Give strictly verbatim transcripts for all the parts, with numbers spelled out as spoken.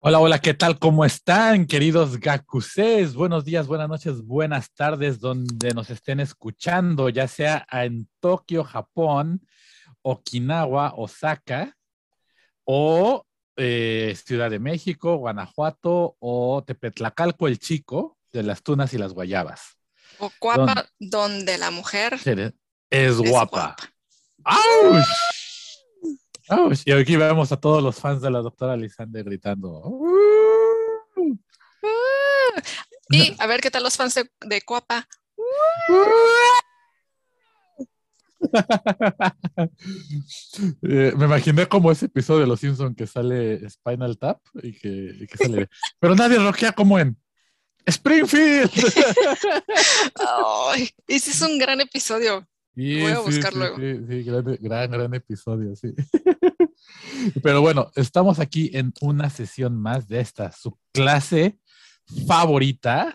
Hola, hola, ¿qué tal? ¿Cómo están, queridos gakusés? Buenos días, buenas noches, buenas tardes, donde nos estén escuchando, ya sea en Tokio, Japón, Okinawa, Osaka, o eh, Ciudad de México, Guanajuato, o Tepetlacalco el Chico, de las tunas y las guayabas. O Don, Cuapa, donde la mujer es es guapa. guapa. ¡Auch! ¡Auch! Y aquí vemos a todos los fans de la doctora Lisander gritando. ¡Uh! Uh, y a ver qué tal los fans de, de Cuapa. Eh, me imaginé como ese episodio de Los Simpsons que sale Spinal Tap y que, y que sale, pero nadie rockea como en Springfield. Ay, ese es un gran episodio. Lo voy Sí, a sí, buscar sí, luego. sí, sí, gran, gran, gran episodio, sí. Pero bueno, estamos aquí en una sesión más de esta, su clase favorita,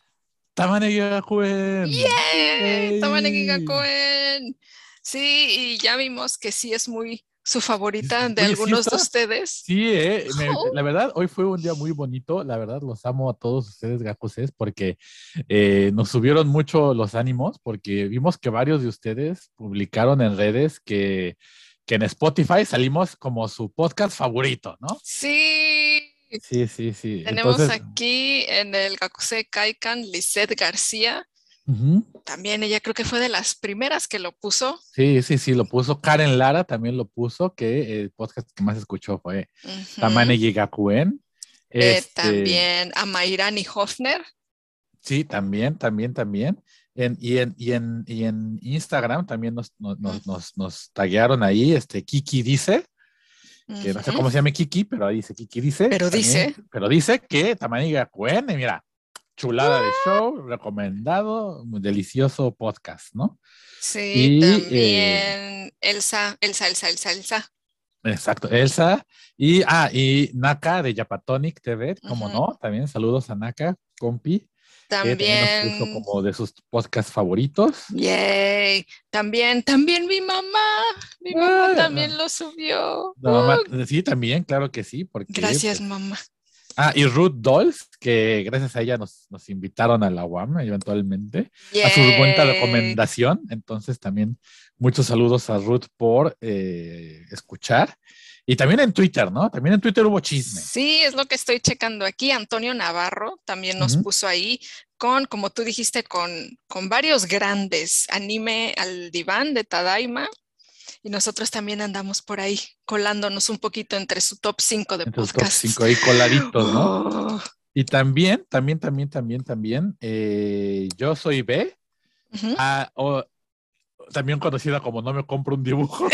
Tamane Gakuen. ¡Yay! Tamanegi Yay. Gakuen. Sí, y ya vimos que sí es muy su favorita de Oye, sí algunos de está. ustedes. Sí, eh, me- Oh, la verdad, hoy fue un día muy bonito. La verdad, los amo a todos ustedes, gakuses, porque eh, nos subieron mucho los ánimos, porque vimos que varios de ustedes publicaron en redes que, que en Spotify salimos como su podcast favorito, ¿no? sí. Sí, sí, sí. Tenemos Entonces, aquí en el Gakusei Kaikan Lisette García. ujú. También ella creo que fue de las primeras que lo puso. Sí, sí, sí, lo puso. Karen Lara también lo puso, que el podcast que más escuchó fue Ujú. Tamane Gigakuen. Eh, Este. también a Mairani Hofner. Sí, también, también, también. En, y, en, y, en, y en Instagram también nos, nos, nos, nos, nos taguearon ahí, este Kiki dice, que no sé Ujú. cómo se llama Kiki, pero ahí dice Kiki dice, Pero también, dice, pero dice que Tamaniga Cuen, y mira, chulada de show, recomendado, muy delicioso podcast, ¿no? sí, Y, eh, también Elsa, Elsa, Elsa, Elsa, Elsa. exacto, Elsa, y, ah, y Naka de Japatonic T V, cómo Ujú. no, también saludos a Naka, compi, que también nos puso También, como de sus podcasts favoritos. yay, también, también mi mamá, mi mamá Ah, también lo subió. la mamá, Uh, sí, también, claro que sí, porque gracias, pues. mamá. Ah, y Ruth Dolls, que gracias a ella nos, nos invitaron a la U A M eventualmente, a su cuenta de Yay. recomendación. Entonces, también muchos saludos a Ruth por eh, escuchar. Y también en Twitter, ¿no? También en Twitter hubo chisme. Sí, es lo que estoy checando aquí. Antonio Navarro también nos Ujú. puso ahí con, como tú dijiste, con, con varios grandes. Anime al diván de Tadaima. Y nosotros también andamos por ahí colándonos un poquito entre su top cinco de Entre el top podcasts. cinco ahí coladitos, ¿no? Oh, Y también, también, también, también, también, eh, yo soy B, ujú. ah, o, también conocida como No me compro un dibujo.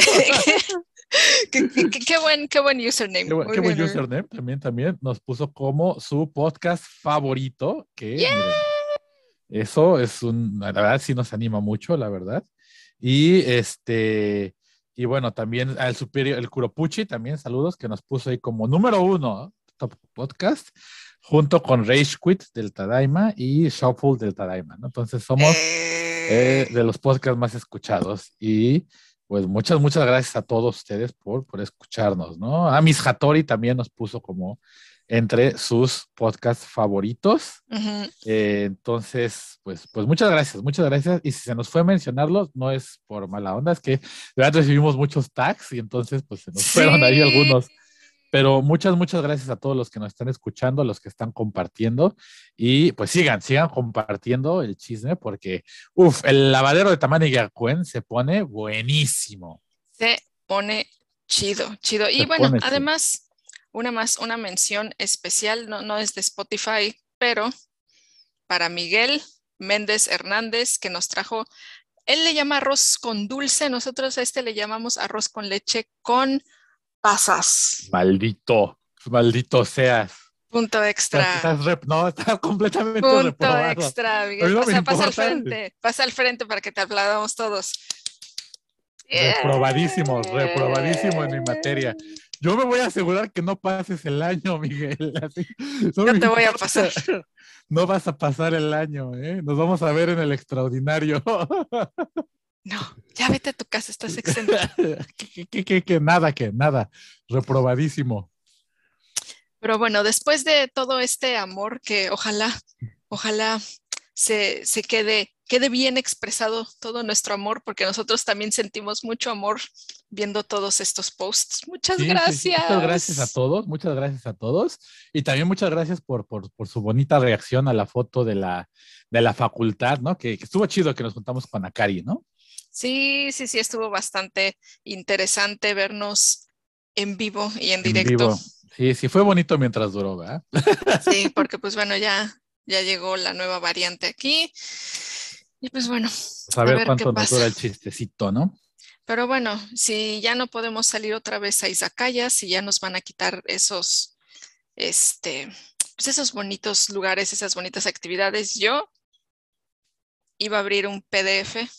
qué, qué- qué- qué buen, qué buen Qué username. buen, qué Muy buen bien, muy bien. username, también, también nos puso como su podcast favorito, que Yeah. miren, eso es un, la verdad sí nos anima mucho, la verdad. Y este, y bueno, también al superior, el Kuropuchi, también saludos, que nos puso ahí como número uno, top podcast, junto con Rage Quit del Tadaima y Shuffle del Tadaima, ¿no? Entonces somos Eh, eh, de los podcasts más escuchados y pues muchas, muchas gracias a todos ustedes por, por escucharnos, ¿no? A Miss Hattori también nos puso como entre sus podcasts favoritos. ujú. Eh, entonces, pues, pues muchas gracias, muchas gracias. Y si se nos fue a mencionarlos, no es por mala onda, es que de verdad recibimos muchos tags y entonces pues se nos fueron ahí Sí. algunos. Pero muchas, muchas gracias a todos los que nos están escuchando, a los que están compartiendo y pues sigan, sigan compartiendo el chisme porque, uff, el lavadero de Tamani Gakuen se pone buenísimo, Se pone chido, chido. Y se bueno, pone chido. además, una más, una mención especial, no, no es de Spotify, pero para Miguel Méndez Hernández, que nos trajo, él le llama arroz con dulce, nosotros a este le llamamos arroz con leche con pasas. Maldito, maldito seas. Punto Estás, extra, estás rep- no, estás completamente punto reprobado. extra, A mí Miguel. no me Pasa, pasa al importa. frente, pasa al frente para que te aplaudamos todos. Reprobadísimo, reprobadísimo en mi Yeah. materia. Yo me voy a asegurar que no pases el año, Miguel. Así, no Yo me te voy a pasar. importa. No vas a pasar el año, ¿eh? Nos vamos a ver en el extraordinario. No, ya vete a tu casa, estás exento. que, que, que, que, nada, que nada. Reprobadísimo. Pero bueno, después de todo este amor que ojalá, ojalá se, se quede, quede bien expresado todo nuestro amor, porque nosotros también sentimos mucho amor viendo todos estos posts. Muchas Sí, sí, sí. Muchas gracias a gracias. todos, muchas gracias a todos. Y también muchas gracias por, por, por su bonita reacción a la foto de la, de la facultad, ¿no? Que, que estuvo chido que nos juntamos con Akari, ¿no? Sí, sí, sí, estuvo bastante interesante vernos en vivo y en En directo. vivo. Sí, sí, fue bonito mientras duró, ¿verdad? Sí, porque pues bueno, ya, ya llegó la nueva variante aquí. Y pues bueno, Pues a a ver ver qué cuánto nos pasa. dura el chistecito, ¿no? Pero bueno, si ya no podemos salir otra vez a izakayas, si ya nos van a quitar esos, este, pues esos bonitos lugares, esas bonitas actividades, yo iba a abrir un P D F,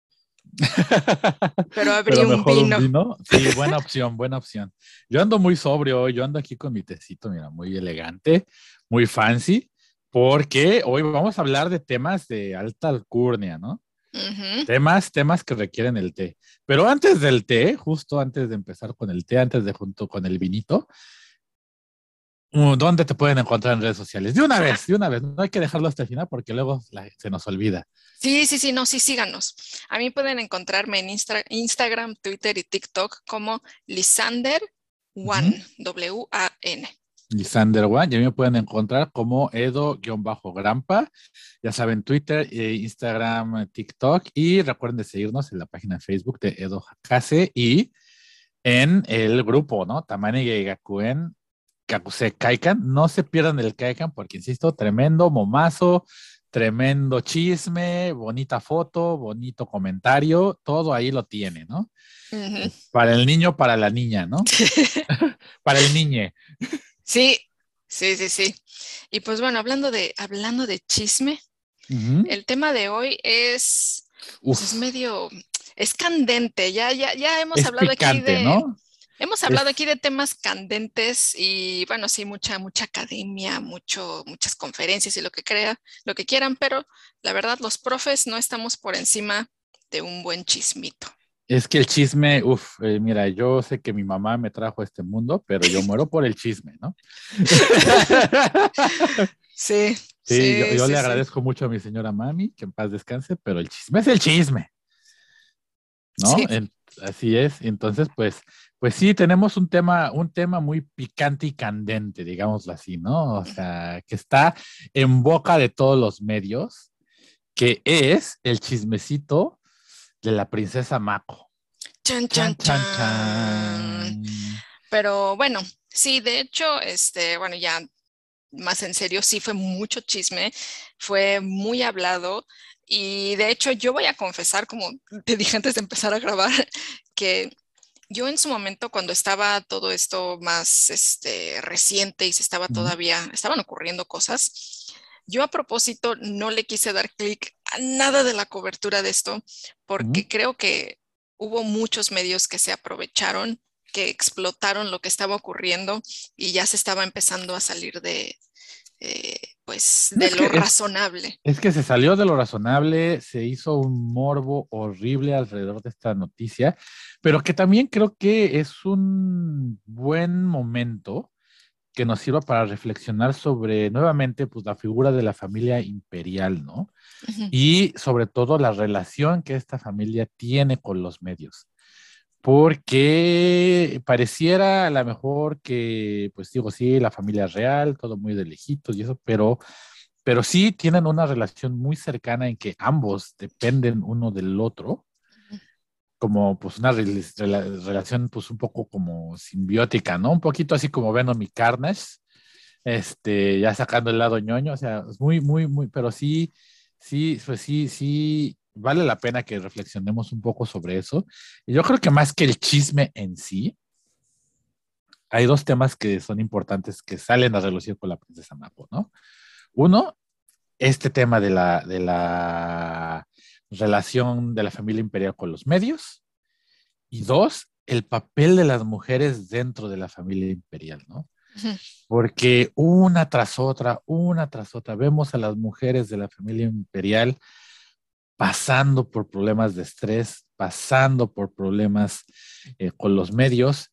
pero abrí Pero un mejor un vino. vino. Sí, buena opción, buena opción. Yo ando muy sobrio hoy, yo ando aquí con mi tecito, mira, muy elegante, muy fancy, porque hoy vamos a hablar de temas de alta alcurnia, ¿no? Ujú. Temas, temas que requieren el té. Pero antes del té, justo antes de empezar con el té, antes de junto con el vinito, uh, ¿dónde te pueden encontrar en redes sociales? De una Ah, vez, de una vez. No hay que dejarlo hasta el final porque luego la- se nos olvida. sí, sí, sí, no, sí, síganos. A mí pueden encontrarme en Instra- Instagram, Twitter y TikTok como Lisander Ujú. One, W A N. Lisander One, y a mí me pueden encontrar como Edo-Grampa, ya saben, Twitter, eh, Instagram, eh, TikTok, y recuerden de seguirnos en la página de Facebook de Edo Hakase y en el grupo, ¿no? Tamani Geigakuen Kakuse Kaikan. No se pierdan el Kaikan porque, insisto, tremendo momazo, tremendo chisme, bonita foto, bonito comentario, todo ahí lo tiene, ¿no? Ujú. Eh, para el niño, para la niña, ¿no? Para el niñe. Sí, sí, sí, sí. Y pues bueno, hablando de, hablando de chisme, Ujú. el tema de hoy es, pues es Uf, medio, es candente. Ya, ya, ya hemos es hablado aquí picante, de, ¿no? hemos hablado aquí Es, de temas candentes y bueno, sí, mucha, mucha academia, mucho, muchas conferencias y lo que crea, lo que quieran, pero la verdad, los profes no estamos por encima de un buen chismito. es que el chisme, uf, eh, mira, yo sé que mi mamá me trajo a este mundo, pero yo muero por el chisme, ¿no? Sí, Sí, yo, sí, yo sí, le sí. agradezco mucho a mi señora mami, que en paz descanse, pero el chisme es el chisme, ¿no? Sí. En- así es. Entonces, pues, pues sí, tenemos un tema, un tema muy picante y candente, digámoslo así, ¿no? O sea, que está en boca de todos los medios, que es el chismecito de la princesa Mako. Chan, chan, Chan, chan, chan. chan. Pero bueno, sí, de hecho, este, bueno, ya más en serio, sí fue mucho chisme, fue muy hablado y de hecho yo voy a confesar, como te dije antes de empezar a grabar, que yo en su momento cuando estaba todo esto más este, reciente y se estaba Ujú, todavía, estaban ocurriendo cosas, yo a propósito no le quise dar clic a nada de la cobertura de esto ujú. porque creo que hubo muchos medios que se aprovecharon, que explotaron lo que estaba ocurriendo y ya se estaba empezando a salir de, eh, pues, No, de es lo que es, razonable. es que se salió de lo razonable, se hizo un morbo horrible alrededor de esta noticia, pero que también creo que es un buen momento que nos sirva para reflexionar sobre nuevamente pues la figura de la familia imperial, ¿no? Ujú. Y sobre todo la relación que esta familia tiene con los medios. Porque pareciera a lo mejor que, pues digo, sí, la familia real, todo muy de lejitos y eso, pero, pero sí tienen una relación muy cercana en que ambos dependen uno del otro, como pues una rel- rela- relación pues un poco como simbiótica, ¿no? Un poquito así como Venom y Carnage, este, ya sacando el lado ñoño, o sea, es muy, muy, muy, pero sí, sí, pues sí, sí, vale la pena que reflexionemos un poco sobre eso. Y yo creo que más que el chisme en sí, hay dos temas que son importantes que salen a relucir con la princesa Mako, ¿no? Uno, este tema de la, de la relación de la familia imperial con los medios. Y dos, el papel de las mujeres dentro de la familia imperial, ¿no? Ujú. Porque una tras otra, una tras otra, vemos a las mujeres de la familia imperial pasando por problemas de estrés, pasando por problemas eh, con los medios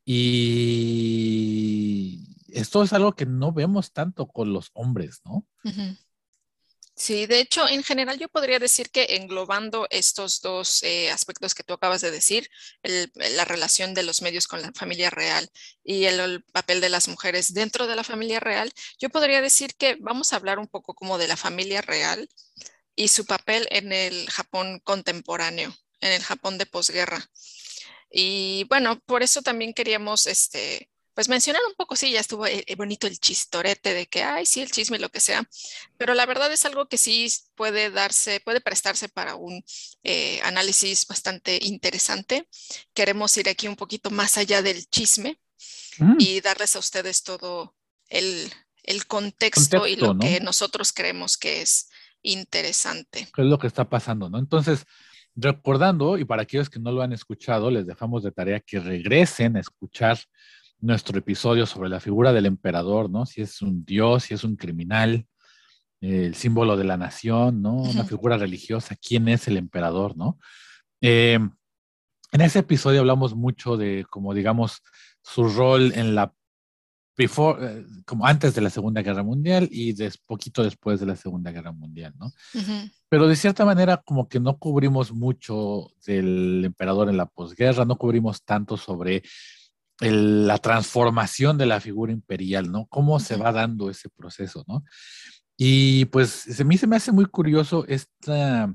Y esto es algo que no vemos tanto con los hombres, ¿no? Ujú. Sí, de hecho, en general yo podría decir que englobando estos dos eh, aspectos que tú acabas de decir, el- la relación de los medios con la familia real y el, el papel de las mujeres dentro de la familia real, yo podría decir que vamos a hablar un poco como de la familia real y su papel en el Japón contemporáneo, en el Japón de posguerra. Y bueno, por eso también queríamos, este, pues mencionar un poco, sí, ya estuvo eh, eh, bonito el chistorete de que, ay, sí, el chisme y lo que sea, pero la verdad es algo que sí puede darse, puede prestarse para un eh, análisis bastante interesante. Queremos ir aquí un poquito más allá del chisme Mm, y darles a ustedes todo el, el contexto y contexto, lo ¿no? que nosotros creemos que es interesante. ¿Qué es lo que está pasando, no? Entonces, recordando, y para aquellos que no lo han escuchado, les dejamos de tarea que regresen a escuchar nuestro episodio sobre la figura del emperador, ¿no? Si es un dios, si es un criminal, eh, el símbolo de la nación, ¿no? Una Ujú, figura religiosa, ¿quién es el emperador, ¿no? Eh, en ese episodio hablamos mucho de, como digamos, su rol en la before, eh, como antes de la Segunda Guerra Mundial y des, poquito después de la Segunda Guerra Mundial, ¿no? ujú, Pero de cierta manera como que no cubrimos mucho del emperador en la posguerra, no cubrimos tanto sobre el- la transformación de la figura imperial, ¿no? Cómo se ujú, va dando ese proceso, ¿no? Y pues a mí se me hace muy curioso esta,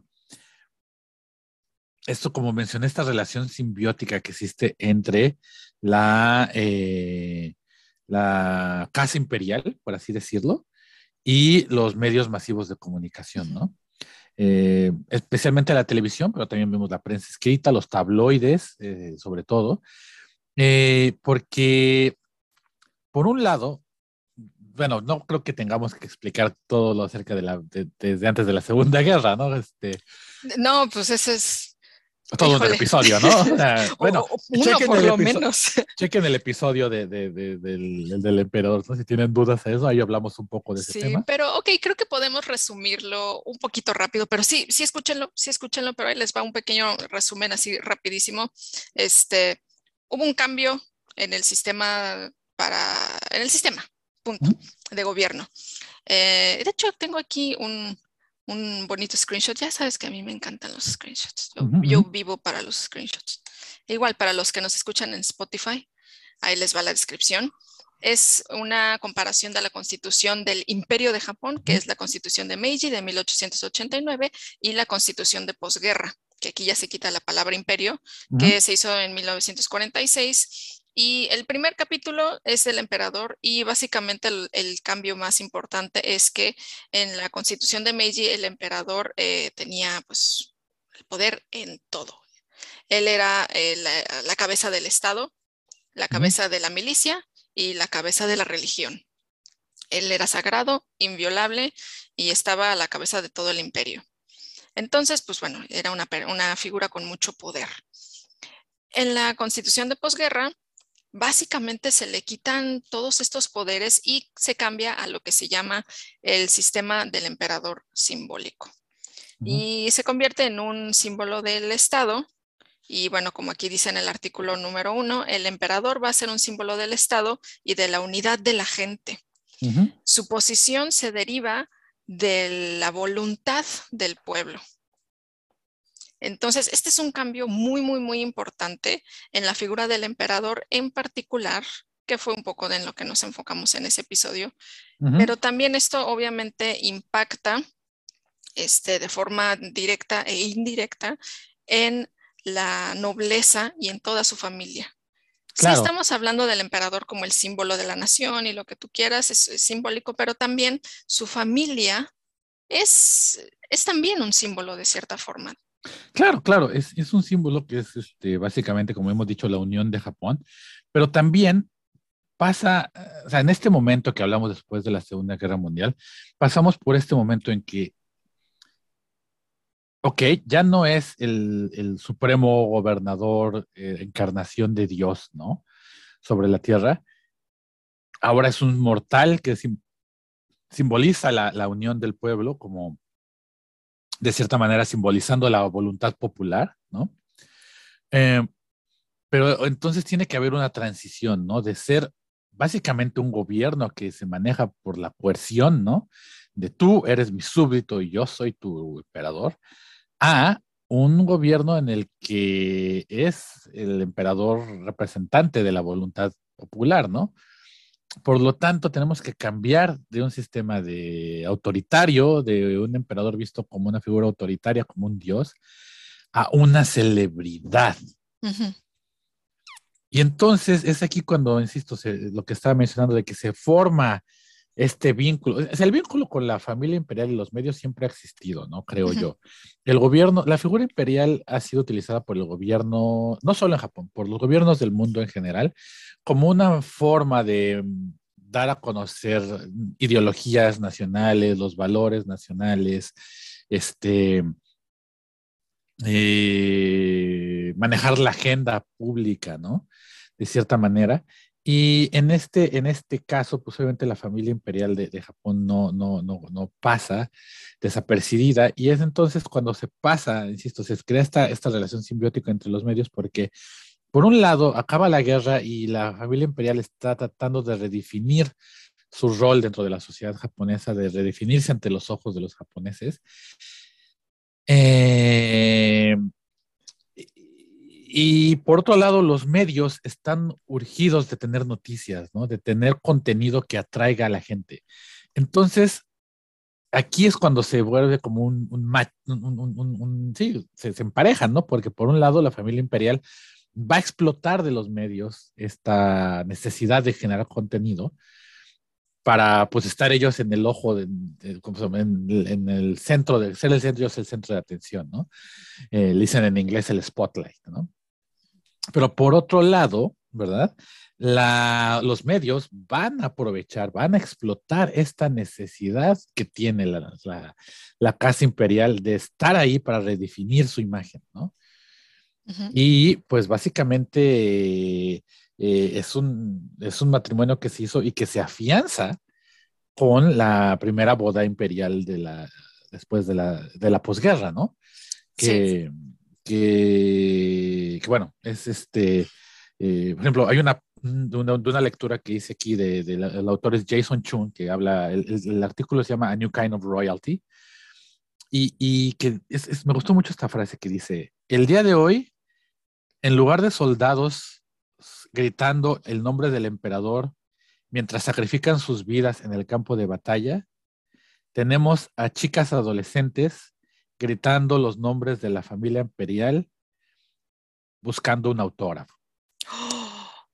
esto, como mencioné, esta relación simbiótica que existe entre la, eh, la casa imperial, por así decirlo, y los medios masivos de comunicación, ujú. ¿no? Eh, especialmente la televisión, pero también vemos la prensa escrita, los tabloides, eh, sobre todo, eh, porque por un lado, bueno, no creo que tengamos que explicar todo lo acerca de la, de- desde antes de la Segunda Guerra, ¿no? Este, No, pues ese es, todo un híjole, episodio, ¿no? O sea, o- bueno, o- uno chequen por el lo episodio. menos. Chequen el episodio de, de- de- del, del emperador, ¿no? Si tienen dudas a eso, ahí hablamos un poco de ese Sí, tema. pero ok, creo que podemos resumirlo un poquito rápido, pero sí, sí escúchenlo, sí escúchenlo, pero ahí les va un pequeño resumen así rapidísimo. Este, hubo un cambio en el sistema para, en el sistema, punto, Ujú, de gobierno. Eh, de hecho, tengo aquí un, un bonito screenshot. Ya sabes que a mí me encantan los screenshots. Yo, ujú, ujú, yo vivo para los screenshots. Igual para los que nos escuchan en Spotify, ahí les va la descripción. Es una comparación de la constitución del Imperio de Japón, que ujú, es la constitución de Meiji de mil ochocientos ochenta y nueve, y la constitución de posguerra, que aquí ya se quita la palabra imperio, ujú, que se hizo en mil novecientos cuarenta y seis. Y el primer capítulo es el emperador y básicamente el, el cambio más importante es que en la constitución de Meiji el emperador eh, tenía pues el poder en todo. Él era eh, la, la cabeza del Estado, la ujú. cabeza de la milicia y la cabeza de la religión. Él era sagrado, inviolable y estaba a la cabeza de todo el imperio. Entonces, pues bueno, era una, una figura con mucho poder. En la constitución de posguerra, básicamente se le quitan todos estos poderes y se cambia a lo que se llama el sistema del emperador simbólico. Ujú. Y se convierte en un símbolo del Estado. Y bueno, como aquí dice en el artículo número uno, el emperador va a ser un símbolo del Estado y de la unidad de la gente. Ujú. Su posición se deriva de la voluntad del pueblo. Entonces, este es un cambio muy, muy, muy importante en la figura del emperador en particular, que fue un poco de en lo que nos enfocamos en ese episodio, Ujú. pero también esto obviamente impacta este, de forma directa e indirecta en la nobleza y en toda su familia. Sí, Claro, estamos hablando del emperador como el símbolo de la nación y lo que tú quieras es, es simbólico, pero también su familia es, es también un símbolo de cierta forma. claro, claro, es, es un símbolo que es este, básicamente, como hemos dicho, la unión de Japón, pero también pasa, eh, o sea, en este momento que hablamos después de la Segunda Guerra Mundial, pasamos por este momento en que, ok, ya no es el, el supremo gobernador, eh, encarnación de Dios, ¿no? Sobre la tierra, ahora es un mortal que sim- simboliza la, la unión del pueblo, como de cierta manera simbolizando la voluntad popular, ¿no? Eh, pero entonces tiene que haber una transición, ¿no? De ser básicamente un gobierno que se maneja por la coerción, ¿no? De tú eres mi súbdito y yo soy tu emperador, a un gobierno en el que es el emperador representante de la voluntad popular, ¿no? Por lo tanto, tenemos que cambiar de un sistema de autoritario, de un emperador visto como una figura autoritaria, como un dios, a una celebridad. Ujú. Y entonces es aquí cuando, insisto, se, lo que estaba mencionando de que se forma este vínculo. O sea, el vínculo con la familia imperial y los medios siempre ha existido, ¿no? Creo Ujú. yo. El gobierno, la figura imperial ha sido utilizada por el gobierno, no solo en Japón, por los gobiernos del mundo en general, como una forma de mm, dar a conocer ideologías nacionales, los valores nacionales, este, eh, manejar la agenda pública, ¿no? De cierta manera. Y en este, en este caso, pues obviamente la familia imperial de, de Japón no, no, no, no pasa desapercibida y es entonces cuando se pasa, insisto, se crea esta, esta relación simbiótica entre los medios porque por un lado acaba la guerra y la familia imperial está tratando de redefinir su rol dentro de la sociedad japonesa, de redefinirse ante los ojos de los japoneses. Eh, y por otro lado, los medios están urgidos de tener noticias, ¿no? De tener contenido que atraiga a la gente. Entonces, aquí es cuando se vuelve como un, un match, un, un, un, un, sí, se, se emparejan, ¿no? Porque por un lado, la familia imperial va a explotar de los medios esta necesidad de generar contenido para pues estar ellos en el ojo, de, de, en, en, el centro, de ser el centro, ellos el centro de atención, ¿no? Eh, le dicen en inglés el spotlight, ¿no? Pero por otro lado, ¿verdad? La, los medios van a aprovechar, van a explotar esta necesidad que tiene la, la, la Casa Imperial de estar ahí para redefinir su imagen, ¿no? Ujú. Y pues básicamente eh, es, un, es un matrimonio que se hizo y que se afianza con la primera boda imperial de la, después de la, de la posguerra, ¿no? Sí. Que, que, que bueno, es este, eh, por ejemplo, hay una, de una, de una lectura que hice aquí de, de la, el autor es Jason Chun, que habla, el, el, el artículo se llama A New Kind of Royalty, y, y que es, es, me gustó mucho esta frase que dice, el día de hoy, en lugar de soldados gritando el nombre del emperador mientras sacrifican sus vidas en el campo de batalla, tenemos a chicas adolescentes gritando los nombres de la familia imperial buscando un autógrafo, ¡Ah!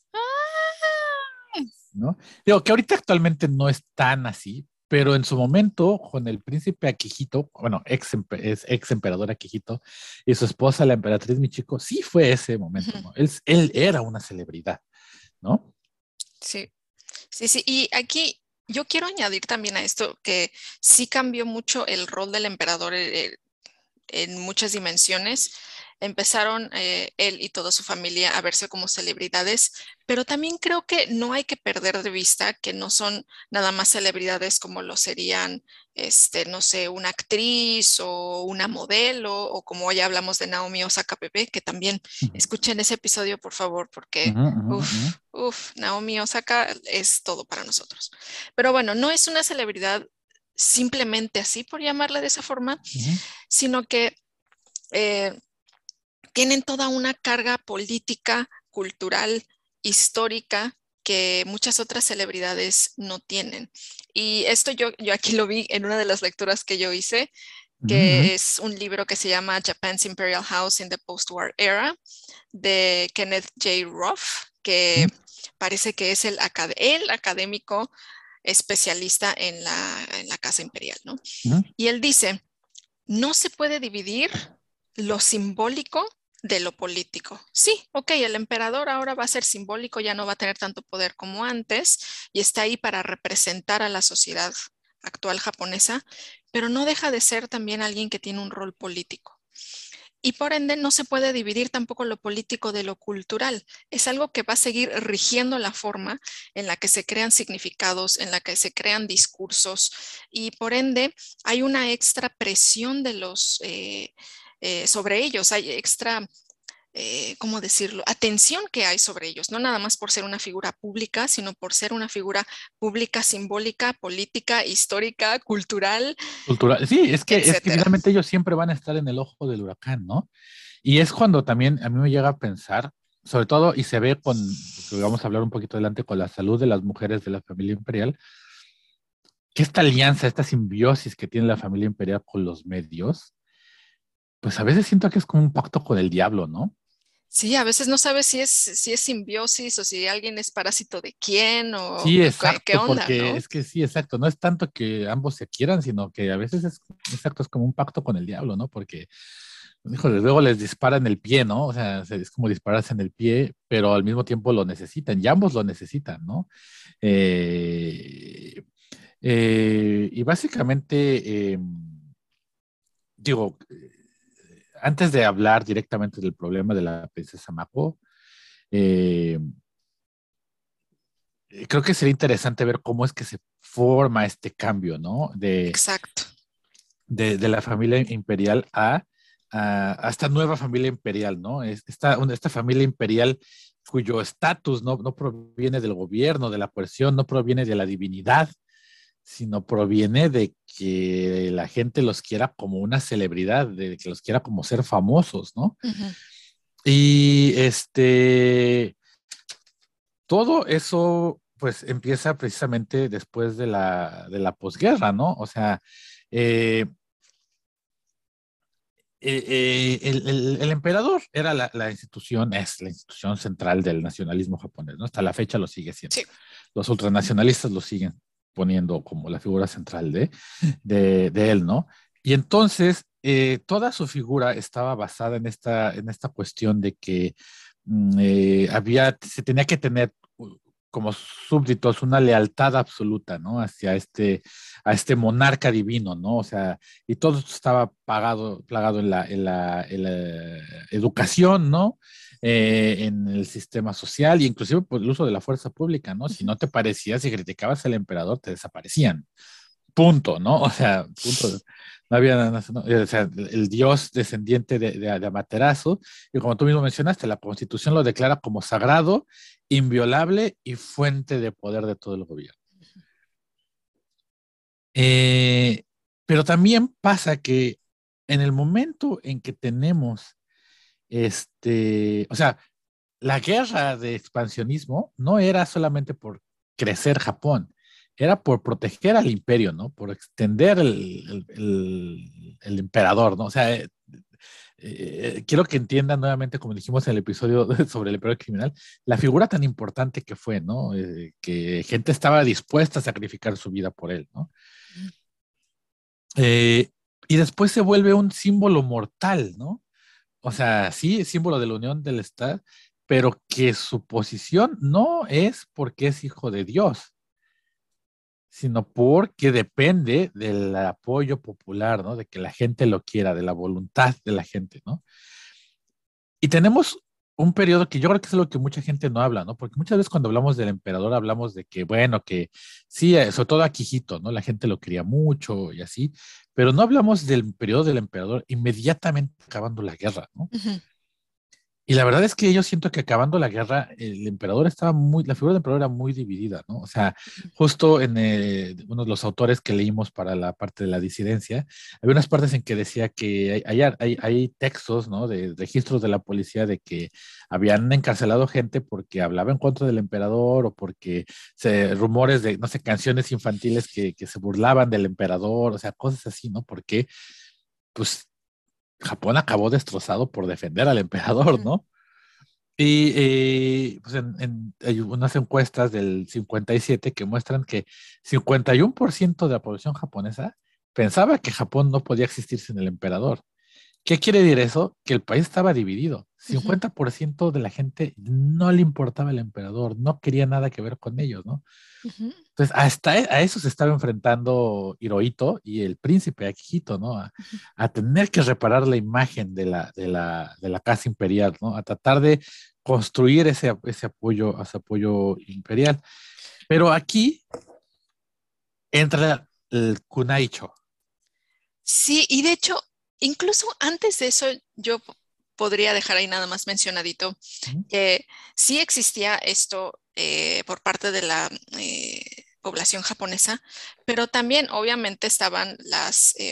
¿no? Digo que ahorita actualmente no es tan así, pero en su momento, con el príncipe Akihito, bueno, ex, es ex emperador Akihito, y su esposa, la emperatriz Michiko, sí fue ese momento, Ujú. ¿no? Él, él era una celebridad, ¿no? Sí, sí, sí. Y aquí yo quiero añadir también a esto que sí cambió mucho el rol del emperador eh, en muchas dimensiones. Empezaron eh, él y toda su familia a verse como celebridades, pero también creo que no hay que perder de vista que no son nada más celebridades como lo serían, este, no sé, una actriz o una modelo, o como ya hablamos de Naomi Osaka Pepe, que también Ujú, escuchen ese episodio, por favor, porque ujú, ujú, ujú. uff, uff, Naomi Osaka es todo para nosotros. Pero bueno, no es una celebridad simplemente así por llamarla de esa forma, Ujú. sino que eh, tienen toda una carga política, cultural, histórica que muchas otras celebridades no tienen. Y esto yo, yo aquí lo vi en una de las lecturas que yo hice, Ujú, ujú, que es un libro que se llama Japan's Imperial House in the Post-War Era, de Kenneth J. Ruff, que ujú, parece que es el, acad el académico especialista en la, en la Casa Imperial, ¿no? ujú. Y él dice, no se puede dividir lo simbólico de lo político. Sí, ok, el emperador ahora va a ser simbólico, ya no va a tener tanto poder como antes y está ahí para representar a la sociedad actual japonesa, pero no deja de ser también alguien que tiene un rol político. Y por ende no se puede dividir tampoco lo político de lo cultural. Es algo que va a seguir rigiendo la forma en la que se crean significados, en la que se crean discursos y por ende hay una extra presión de los, eh, eh, sobre ellos, hay extra eh, ¿cómo decirlo?, atención que hay sobre ellos, no nada más por ser una figura pública, sino por ser una figura pública, simbólica, política, histórica, cultural, Cultural. Sí, es que, es que etcétera. finalmente ellos siempre van a estar en el ojo del huracán, ¿no? Y es cuando también a mí me llega a pensar, sobre todo, y se ve con, porque vamos a hablar un poquito adelante, con la salud de las mujeres de la familia imperial, que esta alianza, esta simbiosis que tiene la familia imperial con los medios, pues a veces siento que es como un pacto con el diablo, ¿no? Sí, a veces no sabes si es, si es simbiosis o si alguien es parásito de quién o Sí, qué, qué exacto, onda, porque ¿no? es que sí, exacto, no es tanto que ambos se quieran, sino que a veces es, exacto, es como un pacto con el diablo, ¿no? Porque, híjole, luego les disparan el pie, ¿no? O sea, se- es como dispararse en el pie, pero al mismo tiempo lo necesitan, y ambos lo necesitan, ¿no? Eh, eh, y básicamente, eh, digo, eh, antes de hablar directamente del problema de la princesa Mako, eh, creo que sería interesante ver cómo es que se forma este cambio, ¿no? De, Exacto. de, de la familia imperial a, a, a, esta nueva familia imperial, ¿no? Es, esta, esta familia imperial cuyo estatus no, no proviene del gobierno, de la coerción, no proviene de la divinidad, sino proviene de que la gente los quiera como una celebridad, de que los quiera como ser famosos, ¿no? Ujú. Y este, todo eso pues empieza precisamente después de la, de la posguerra, ¿no? O sea, eh, eh, eh, el, el, el, emperador era la, la, institución, es la institución central del nacionalismo japonés, ¿no? Hasta la fecha lo sigue siendo. Sí. Los ultranacionalistas lo siguen poniendo como la figura central de, de, de él, ¿no? Y entonces, eh, toda su figura estaba basada en esta, en esta cuestión de que mm, eh, había, se tenía que tener como súbditos una lealtad absoluta, ¿no? Hacia este, a este monarca divino, ¿no? O sea, y todo esto estaba pagado, plagado en la, en la, en la educación, ¿no? Eh, en el sistema social y inclusive por el uso de la fuerza pública, ¿no? Si Ujú. no te parecías y criticabas al emperador, te desaparecían. Punto, ¿no? O sea, punto. No había nada, ¿no? O sea, el, el dios descendiente de, de, de Amaterasu, y como tú mismo mencionaste, la constitución lo declara como sagrado, inviolable y fuente de poder de todo el gobierno. Eh, pero también pasa que en el momento en que tenemos este, o sea, la guerra de expansionismo no era solamente por crecer Japón, era por proteger al imperio, ¿no? Por extender el, el, el, el emperador, ¿no? O sea, eh, eh, quiero que entiendan nuevamente, como dijimos en el episodio sobre el emperador criminal, la figura tan importante que fue, ¿no? Eh, que gente estaba dispuesta a sacrificar su vida por él, ¿no? Eh, y después se vuelve un símbolo mortal, ¿no? O sea, sí, es símbolo de la unión del Estado, pero que su posición no es porque es hijo de Dios, sino porque depende del apoyo popular, ¿no? De que la gente lo quiera, de la voluntad de la gente, ¿no? Y tenemos un periodo que yo creo que es lo que mucha gente no habla, ¿no? Porque muchas veces cuando hablamos del emperador hablamos de que, bueno, que sí, eh, sobre todo a Quijito, ¿no? La gente lo quería mucho y así, pero no hablamos del periodo del emperador inmediatamente acabando la guerra, ¿no? Ujú. Y la verdad es que yo siento que acabando la guerra, el emperador estaba muy, la figura del emperador era muy dividida, ¿no? O sea, justo en eh, uno de los autores que leímos para la parte de la disidencia, había unas partes en que decía que hay, hay, hay, hay textos, ¿no? De registros de la policía de que habían encarcelado gente porque hablaba en contra del emperador o porque se, rumores de, no sé, canciones infantiles que, que se burlaban del emperador, o sea, cosas así, ¿no? Porque, pues, Japón acabó destrozado por defender al emperador, Ujú. ¿no? Y eh, pues en, en- hay unas encuestas del cincuenta y siete que muestran que cincuenta y uno por ciento de la población japonesa pensaba que Japón no podía existir sin el emperador. ¿Qué quiere decir eso? Que el país estaba dividido. Ujú. cincuenta por ciento de la gente no le importaba el emperador, no quería nada que ver con ellos, ¿no? Ujú. Entonces, hasta e- a eso se estaba enfrentando Hirohito y el príncipe Akihito, ¿no? A, Ujú. a tener que reparar la imagen de la, de la, de la casa imperial, ¿no? A tratar de construir ese, ese apoyo, ese apoyo imperial. Pero aquí entra el Kunaicho. Sí, y de hecho, incluso antes de eso, yo podría dejar ahí nada más mencionadito que sí existía esto eh, por parte de la eh, población japonesa, pero también obviamente estaban las, eh,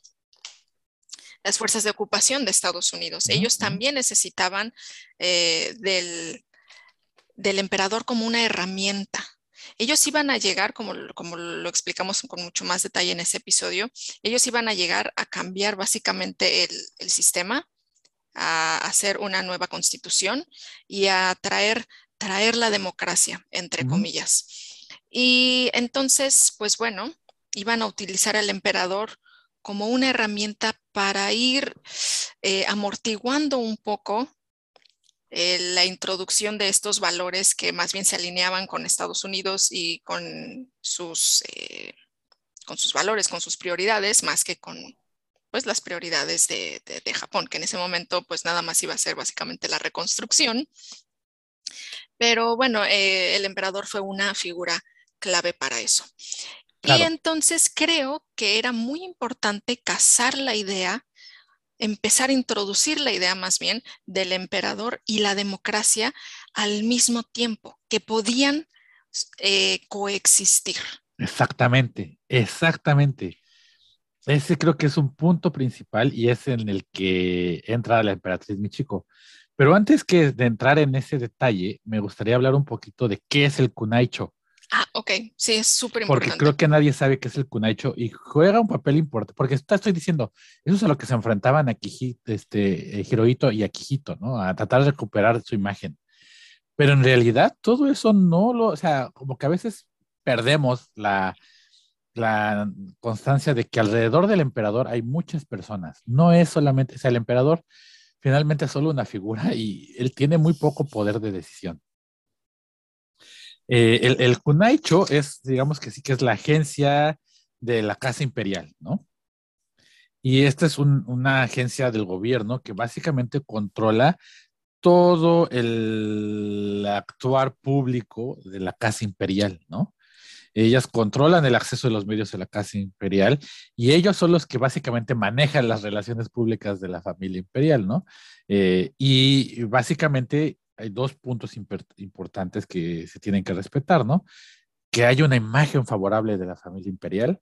las fuerzas de ocupación de Estados Unidos. Ellos también necesitaban eh, del, del emperador como una herramienta. Ellos iban a llegar, como, como lo explicamos con mucho más detalle en ese episodio, ellos iban a llegar a cambiar básicamente el, el sistema, a hacer una nueva constitución y a traer, traer la democracia, entre Uh-huh. comillas. Y entonces, pues bueno, iban a utilizar al emperador como una herramienta para ir eh, amortiguando un poco eh, la introducción de estos valores que más bien se alineaban con Estados Unidos y con sus, eh, con sus valores, con sus prioridades, más que con pues las prioridades de, de, de Japón, que en ese momento pues nada más iba a ser básicamente la reconstrucción. Pero bueno, eh, el emperador fue una figura clave para eso. Y Claro. entonces creo que era muy importante cazar la idea, empezar a introducir la idea más bien del emperador y la democracia al mismo tiempo, que podían eh, coexistir. Exactamente, exactamente. Ese creo que es un punto principal y es en el que entra la emperatriz Michiko. Pero antes que de entrar en ese detalle, me gustaría hablar un poquito de qué es el kunaicho, Ah, ok, sí, es súper porque importante. creo que nadie sabe qué es el kunaicho y juega un papel importante, porque está, estoy diciendo, eso es a lo que se enfrentaban a Kiji, este, eh, Hirohito y Akihito, ¿no? A tratar de recuperar su imagen. Pero en realidad todo eso no lo, o sea, como que a veces perdemos la, la constancia de que alrededor del emperador hay muchas personas. No es solamente, o sea, el emperador finalmente es solo una figura y él tiene muy poco poder de decisión. Eh, el, el Kunaicho es, digamos que sí que es la agencia de la Casa Imperial, ¿no? Y esta es un, una agencia del gobierno que básicamente controla todo el actuar público de la Casa Imperial, ¿no? Ellas controlan el acceso de los medios a la Casa Imperial y ellos son los que básicamente manejan las relaciones públicas de la familia imperial, ¿no? Eh, y básicamente hay dos puntos importantes que se tienen que respetar, ¿no? Que haya una imagen favorable de la familia imperial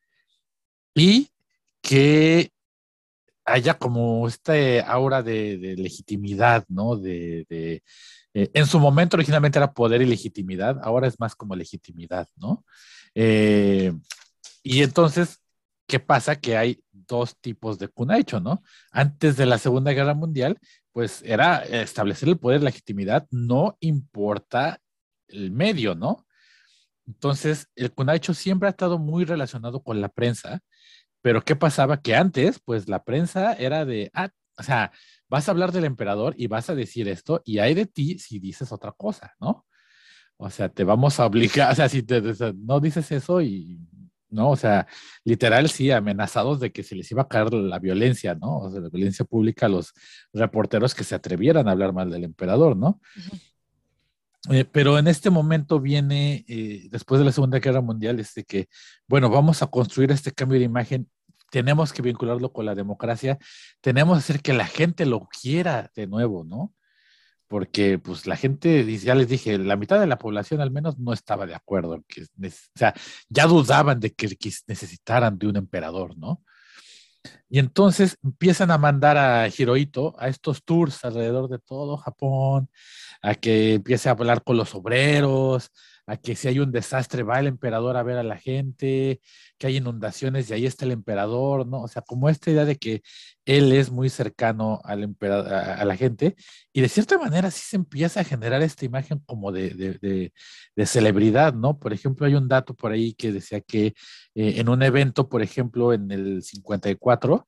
y que haya como este aura de, de legitimidad, ¿no? De, de eh, en su momento originalmente era poder y legitimidad, ahora es más como legitimidad, ¿no? Eh, y entonces, ¿qué pasa? Que hay dos tipos de kunaicho, ¿no? Antes de la Segunda Guerra Mundial, pues era establecer el poder y la legitimidad, no importa el medio, ¿no? Entonces, el kunaicho siempre ha estado muy relacionado con la prensa, pero ¿qué pasaba? Que antes, pues la prensa era de, ah, o sea, vas a hablar del emperador y vas a decir esto, y hay de ti si dices otra cosa, ¿no? O sea, te vamos a obligar, o sea, si te, no dices eso y, ¿no? O sea, literal, sí, amenazados de que se les iba a caer la violencia, ¿no? O sea, la violencia pública a los reporteros que se atrevieran a hablar mal del emperador, ¿no? Uh-huh. Eh, pero en este momento viene, eh, después de la Segunda Guerra Mundial, este que, bueno, vamos a construir este cambio de imagen, tenemos que vincularlo con la democracia, tenemos que hacer que la gente lo quiera de nuevo, ¿no? Porque pues la gente, ya les dije, la mitad de la población al menos no estaba de acuerdo, en que, o sea, ya dudaban de que necesitaran de un emperador, ¿no? Y entonces empiezan a mandar a Hirohito a estos tours alrededor de todo Japón, a que empiece a hablar con los obreros, a que si hay un desastre va el emperador a ver a la gente, que hay inundaciones y ahí está el emperador, ¿no? O sea, como esta idea de que él es muy cercano al emperador, a, a la gente, y de cierta manera sí se empieza a generar esta imagen como de, de, de, de celebridad, ¿no? Por ejemplo, hay un dato por ahí que decía que eh, en un evento, por ejemplo, en el cincuenta y cuatro,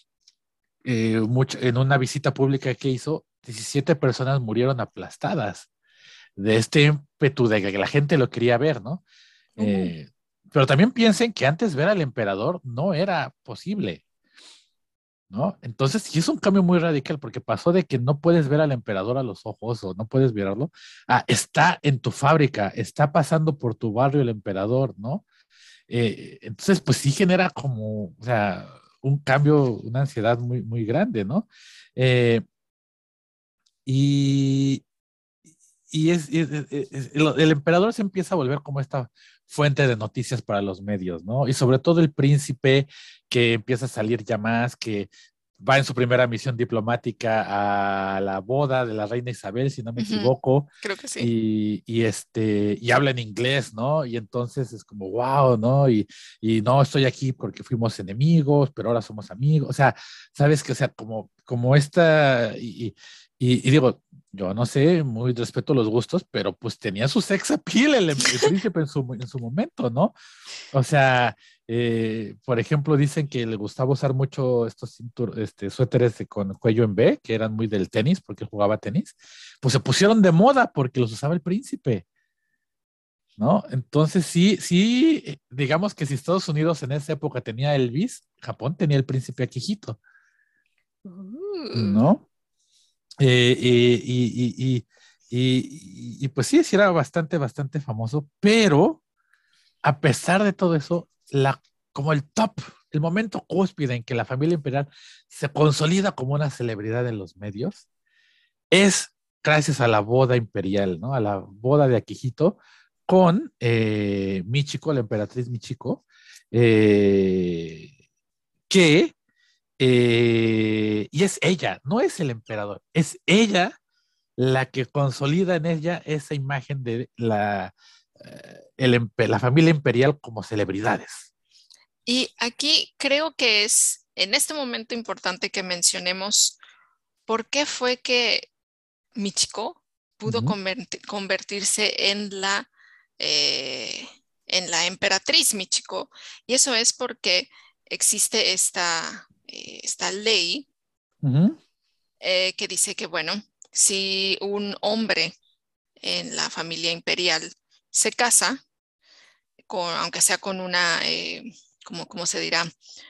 eh, mucho, en una visita pública que hizo, diecisiete personas murieron aplastadas de este ímpetu de que la gente lo quería ver, ¿no? Uh, Eh, pero también piensen que antes ver al emperador no era posible, ¿no? Entonces sí es un cambio muy radical porque pasó de que no puedes ver al emperador a los ojos o no puedes mirarlo, a está en tu fábrica, está pasando por tu barrio el emperador, ¿no? Eh, entonces pues sí genera como, o sea, un cambio, una ansiedad muy, muy grande, ¿no? Eh, Y, y es, es- es- es- el, el emperador se empieza a volver como esta fuente de noticias para los medios, ¿no? Y sobre todo el príncipe que empieza a salir ya más, que va en su primera misión diplomática a la boda de la reina Isabel, si no me Ujú, equivoco, creo que sí. y, y este, y habla en inglés, ¿no? Y entonces es como, wow, ¿no? Y, y no, estoy aquí porque fuimos enemigos, pero ahora somos amigos. O sea, sabes que, o sea, como, como esta, y, y, y digo, yo no sé, muy respeto los gustos, pero pues tenía su sex appeal el, el príncipe en su, en su momento, ¿no? O sea, eh, por ejemplo, dicen que le gustaba usar mucho estos cintur- este, suéteres de- con cuello en V, que eran muy del tenis, porque él jugaba tenis, pues se pusieron de moda porque los usaba el príncipe, ¿no? Entonces sí, sí, eh, digamos que si Estados Unidos en esa época tenía Elvis, Japón tenía el príncipe Akihito, Uh, ¿no? Eh, y, y, y, y, y, y pues sí, sí era bastante, bastante famoso, pero a pesar de todo eso, la, como el top, el momento cúspide en que la familia imperial se consolida como una celebridad en los medios, es gracias a la boda imperial, ¿no? A la boda de Akihito con eh, Michiko, la emperatriz Michiko, eh, que, eh, y es ella, no es el emperador, es ella la que consolida en ella esa imagen de la, eh, el, la familia imperial como celebridades. y aquí creo que es en este momento importante que mencionemos por qué fue que Michiko Uh pudo -huh, converti- convertirse en la, eh, en la emperatriz Michiko. Y eso es porque existe esta, eh, esta ley uh -huh, eh, que dice que, bueno, si un hombre en la familia imperial se casa, con, aunque sea con una, eh, como, ¿cómo se dirá?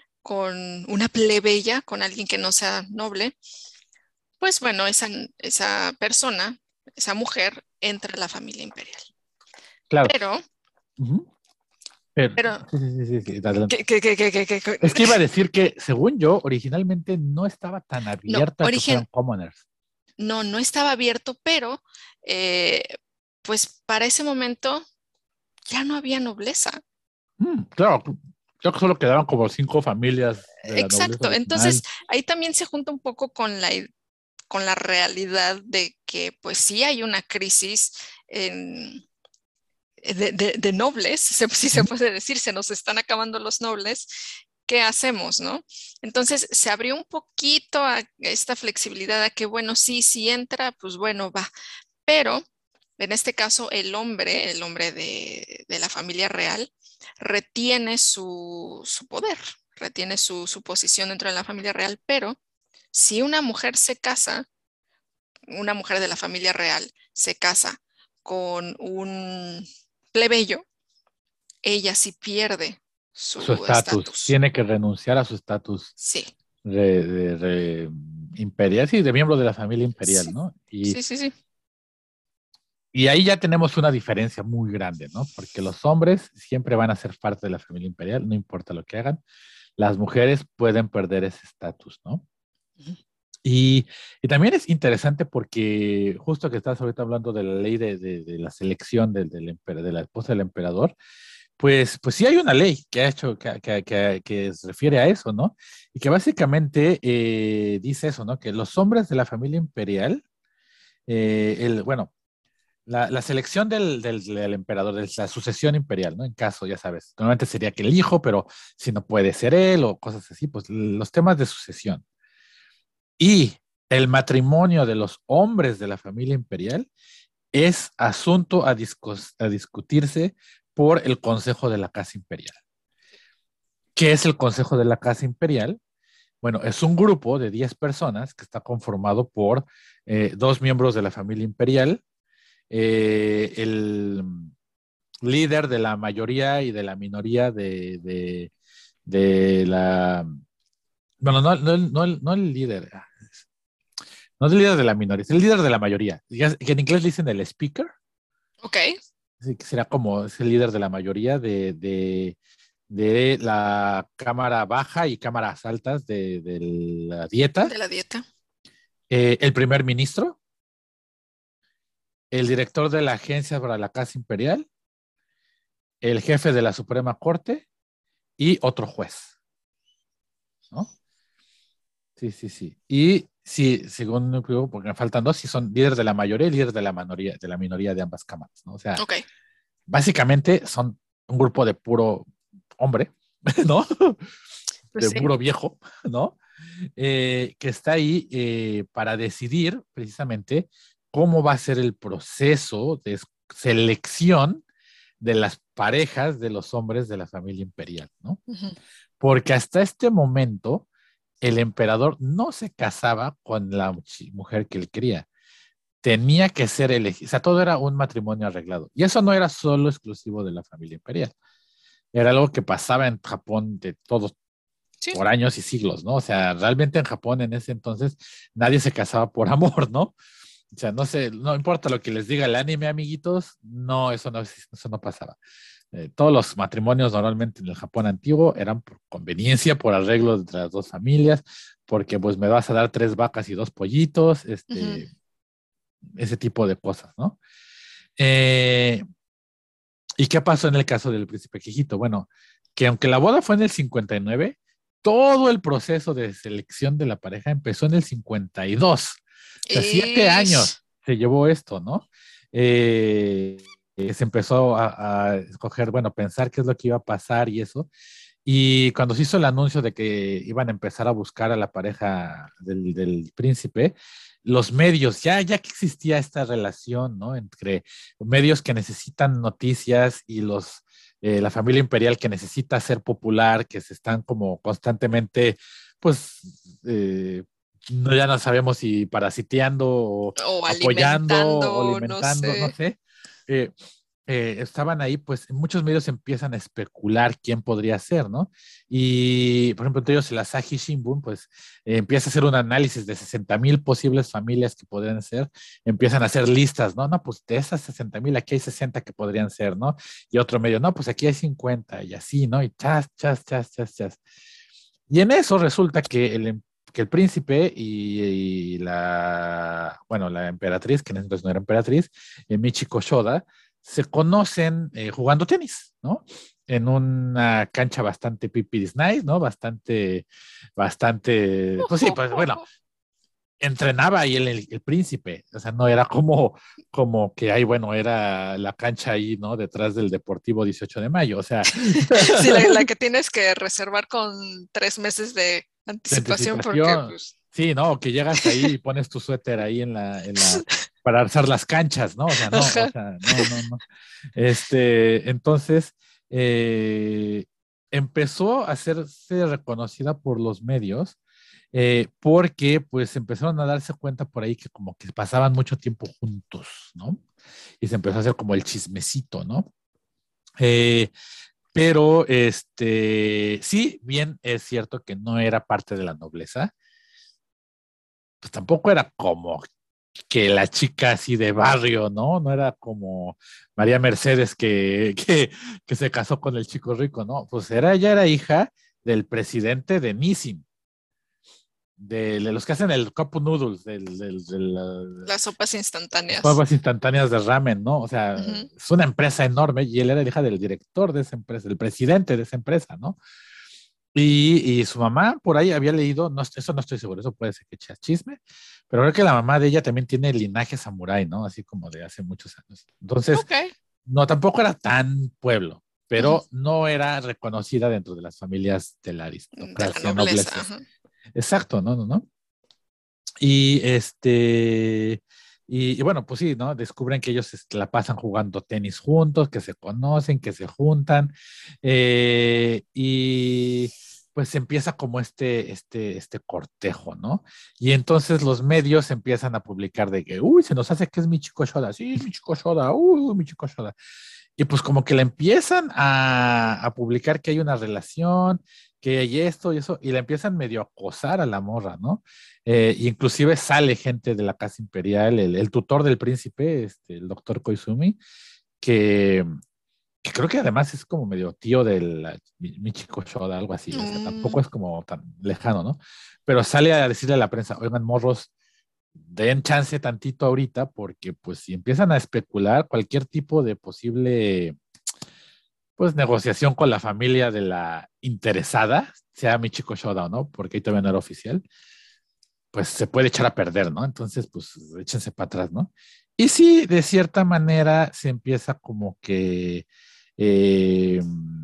Con una plebeya, con alguien que no sea noble, pues bueno, esa, esa persona, esa mujer, entra a la familia imperial. claro. Pero, Uh -huh. Pero, pero, sí, sí, sí, sí, adelante. ¿qué, qué, qué, qué, qué, qué, qué? Es que iba a decir que, según yo, originalmente no estaba tan No, abierta a que origen, fueran commoners. no, no estaba abierto, pero eh, pues para ese momento ya no había nobleza. Mm, claro, creo que solo quedaban como cinco familias de la nobleza Exacto. Entonces, original. ahí también se junta un poco con la, i- con la realidad de que pues sí hay una crisis en- de, de- de nobles, se- si se Mm, puede decir, se nos están acabando los nobles. ¿Qué hacemos, no? Entonces se abrió un poquito a esta flexibilidad a que, bueno, sí, sí entra, pues bueno, va. Pero en este caso, el hombre, el hombre de, de la familia real, retiene su, su poder, retiene su, su posición dentro de la familia real, pero si una mujer se casa, una mujer de la familia real se casa con un plebeyo, ella sí pierde su su estatus, estatus. tiene que renunciar a su estatus Sí, de, de, de imperial, sí, de miembro de la familia imperial, sí, ¿no? Y, sí, sí, sí. y ahí ya tenemos una diferencia muy grande, ¿no? Porque los hombres siempre van a ser parte de la familia imperial, no importa lo que hagan. Las mujeres pueden perder ese estatus, ¿no? Y, y, también es interesante porque justo que estás ahorita hablando de la ley de, de, de la selección del, del, de la esposa del emperador, pues, pues sí hay una ley que ha hecho, que, que, que, que se refiere a eso, ¿no? Y que básicamente eh, dice eso, ¿no? Que los hombres de la familia imperial, eh, el, bueno, la, la selección del, del, del, emperador, de la sucesión imperial, ¿no? En caso, ya sabes, normalmente sería que el hijo, pero si no puede ser él o cosas así, pues los temas de sucesión. Y el matrimonio de los hombres de la familia imperial es asunto a, discos, a discutirse por el Consejo de la Casa Imperial. ¿Qué es el Consejo de la Casa Imperial? Bueno, es un grupo de diez personas que está conformado por eh, dos miembros de la familia imperial, eh, el líder de la mayoría y de la minoría de, de, de la... Bueno, no, no, no, no el líder, no es el líder de la minoría, es el líder de la mayoría. Que en inglés le dicen el speaker, Ok, sí, que será como es el líder de la mayoría de, de, de la cámara baja y cámaras altas de, de la dieta. de la dieta. Eh, el primer ministro, el director de la Agencia para la Casa Imperial, el jefe de la Suprema Corte y otro juez, ¿no? Sí, sí, sí. Y sí, según me digo, porque me faltan dos, sí son líderes de la mayoría y líderes de la minoría, de la minoría de ambas cámaras, ¿no? O sea, Ok, básicamente son un grupo de puro hombre, ¿no? pues De sí. puro viejo, ¿no? Eh, que está ahí eh, para decidir precisamente cómo va a ser el proceso de selección de las parejas de los hombres de la familia imperial, ¿no? Ujú. Porque hasta este momento el emperador no se casaba con la mujer que él quería. Tenía que ser elegido, o sea, todo era un matrimonio arreglado. Y eso no era solo exclusivo de la familia imperial. Era algo que pasaba en Japón de todos Sí. por años y siglos, ¿no? O sea, realmente en Japón en ese entonces nadie se casaba por amor, ¿no? O sea, no sé, no importa lo que les diga el anime, amiguitos, no, eso no, eso no pasaba. Eh, todos los matrimonios normalmente en el Japón antiguo eran por conveniencia, por arreglo entre las dos familias, porque pues me vas a dar tres vacas y dos pollitos, Ujú. este, ese tipo de cosas, ¿no? Eh, ¿Y qué pasó en el caso del príncipe Quijito? Bueno, que aunque la boda fue en el cincuenta y nueve, todo el proceso de selección de la pareja empezó en el cincuenta y dos. O sea, siete Ish. años se llevó esto, ¿no? Eh, eh, se empezó a, a escoger, bueno, pensar qué es lo que iba a pasar y eso. Y cuando se hizo el anuncio de que iban a empezar a buscar a la pareja del, del príncipe, los medios, ya, ya que existía esta relación, ¿no? Entre medios que necesitan noticias y los, eh, la familia imperial que necesita ser popular, que se están como constantemente, pues, eh, no, ya no sabemos si parasiteando o O apoyando o alimentando, no alimentando, no sé. sé. Eh, eh, estaban ahí, pues muchos medios empiezan a especular quién podría ser, ¿no? Y, por ejemplo, entre ellos el Asahi Shimbun, pues eh, empieza a hacer un análisis de sesenta mil posibles familias que podrían ser, empiezan a hacer listas, ¿no? No, pues de esas sesenta mil aquí hay sesenta que podrían ser, ¿no? Y otro medio, no, pues aquí hay cincuenta y así, ¿no? Y chas, chas, chas, chas, chas. Y en eso resulta que el, em, que el príncipe y, y la, bueno, la emperatriz, que entonces no era emperatriz, eh, Michiko Shoda, se conocen eh, jugando tenis, ¿no? En una cancha bastante pipiris nice, ¿no? Bastante, bastante, pues sí, pues bueno, entrenaba ahí el, el, el príncipe, o sea, no era como, como que ahí, bueno, era la cancha ahí, ¿no? Detrás del Deportivo dieciocho de mayo, o sea, Sí, la, la que tienes que reservar con tres meses de de anticipación porque, anticipación, pues, sí, ¿no? Que llegas ahí y pones tu suéter ahí en la, en la, para alzar las canchas, ¿no? O sea, no, o ajá. sea, no, no, no. Este, entonces, eh, empezó a hacerse reconocida por los medios, eh, porque pues empezaron a darse cuenta por ahí que como que pasaban mucho tiempo juntos, ¿no? Y se empezó a hacer como el chismecito, ¿no? Eh, pero este, sí, bien es cierto que no era parte de la nobleza, pues tampoco era como que la chica así de barrio, ¿no? No era como María Mercedes que, que, que se casó con el chico rico, ¿no? Pues era, ella era hija del presidente de Nissin, de, de los que hacen el Cup Noodles, del, del, del, Las sopas las instantáneas. papas instantáneas de ramen, ¿no? O sea, Ujú. es una empresa enorme y él era hija del director de esa empresa, el presidente de esa empresa, ¿no? Y, y su mamá por ahí había leído, no, eso no estoy seguro, eso puede ser que echas chisme, pero creo que la mamá de ella también tiene linaje samurái, ¿no? Así como de hace muchos años. Entonces, Ok. no, tampoco era tan pueblo, Ujú. pero no era reconocida dentro de las familias de la De la aristocracia nobleza. nobleza. Ajá. Exacto, no, no, no. Y este, y, y bueno, pues sí, ¿no? Descubren que ellos este, la pasan jugando tenis juntos, que se conocen, que se juntan, eh, y pues empieza como este, este, este cortejo, ¿no? Y entonces los medios empiezan a publicar de que, uy, se nos hace que es mi chico Shoda, sí, mi chico Shoda, uy, mi chico Shoda. Y pues como que la empiezan a, a publicar que hay una relación, que hay esto y eso, y la empiezan medio a acosar a la morra, ¿no? Eh, y inclusive sale gente de la Casa Imperial, el, el tutor del príncipe, este, el doctor Koizumi, que, que creo que además es como medio tío de la Michiko Shoda, algo así, o sea, Mm, tampoco es como tan lejano, ¿no? Pero sale a decirle a la prensa, oigan, morros, den chance tantito ahorita, porque pues si empiezan a especular cualquier tipo de posible pues negociación con la familia de la interesada, sea Michiko Shoda o no, porque ahí todavía no era oficial, pues se puede echar a perder, ¿no? Entonces, pues échense para atrás, ¿no? Y sí, de cierta manera se empieza como que eh,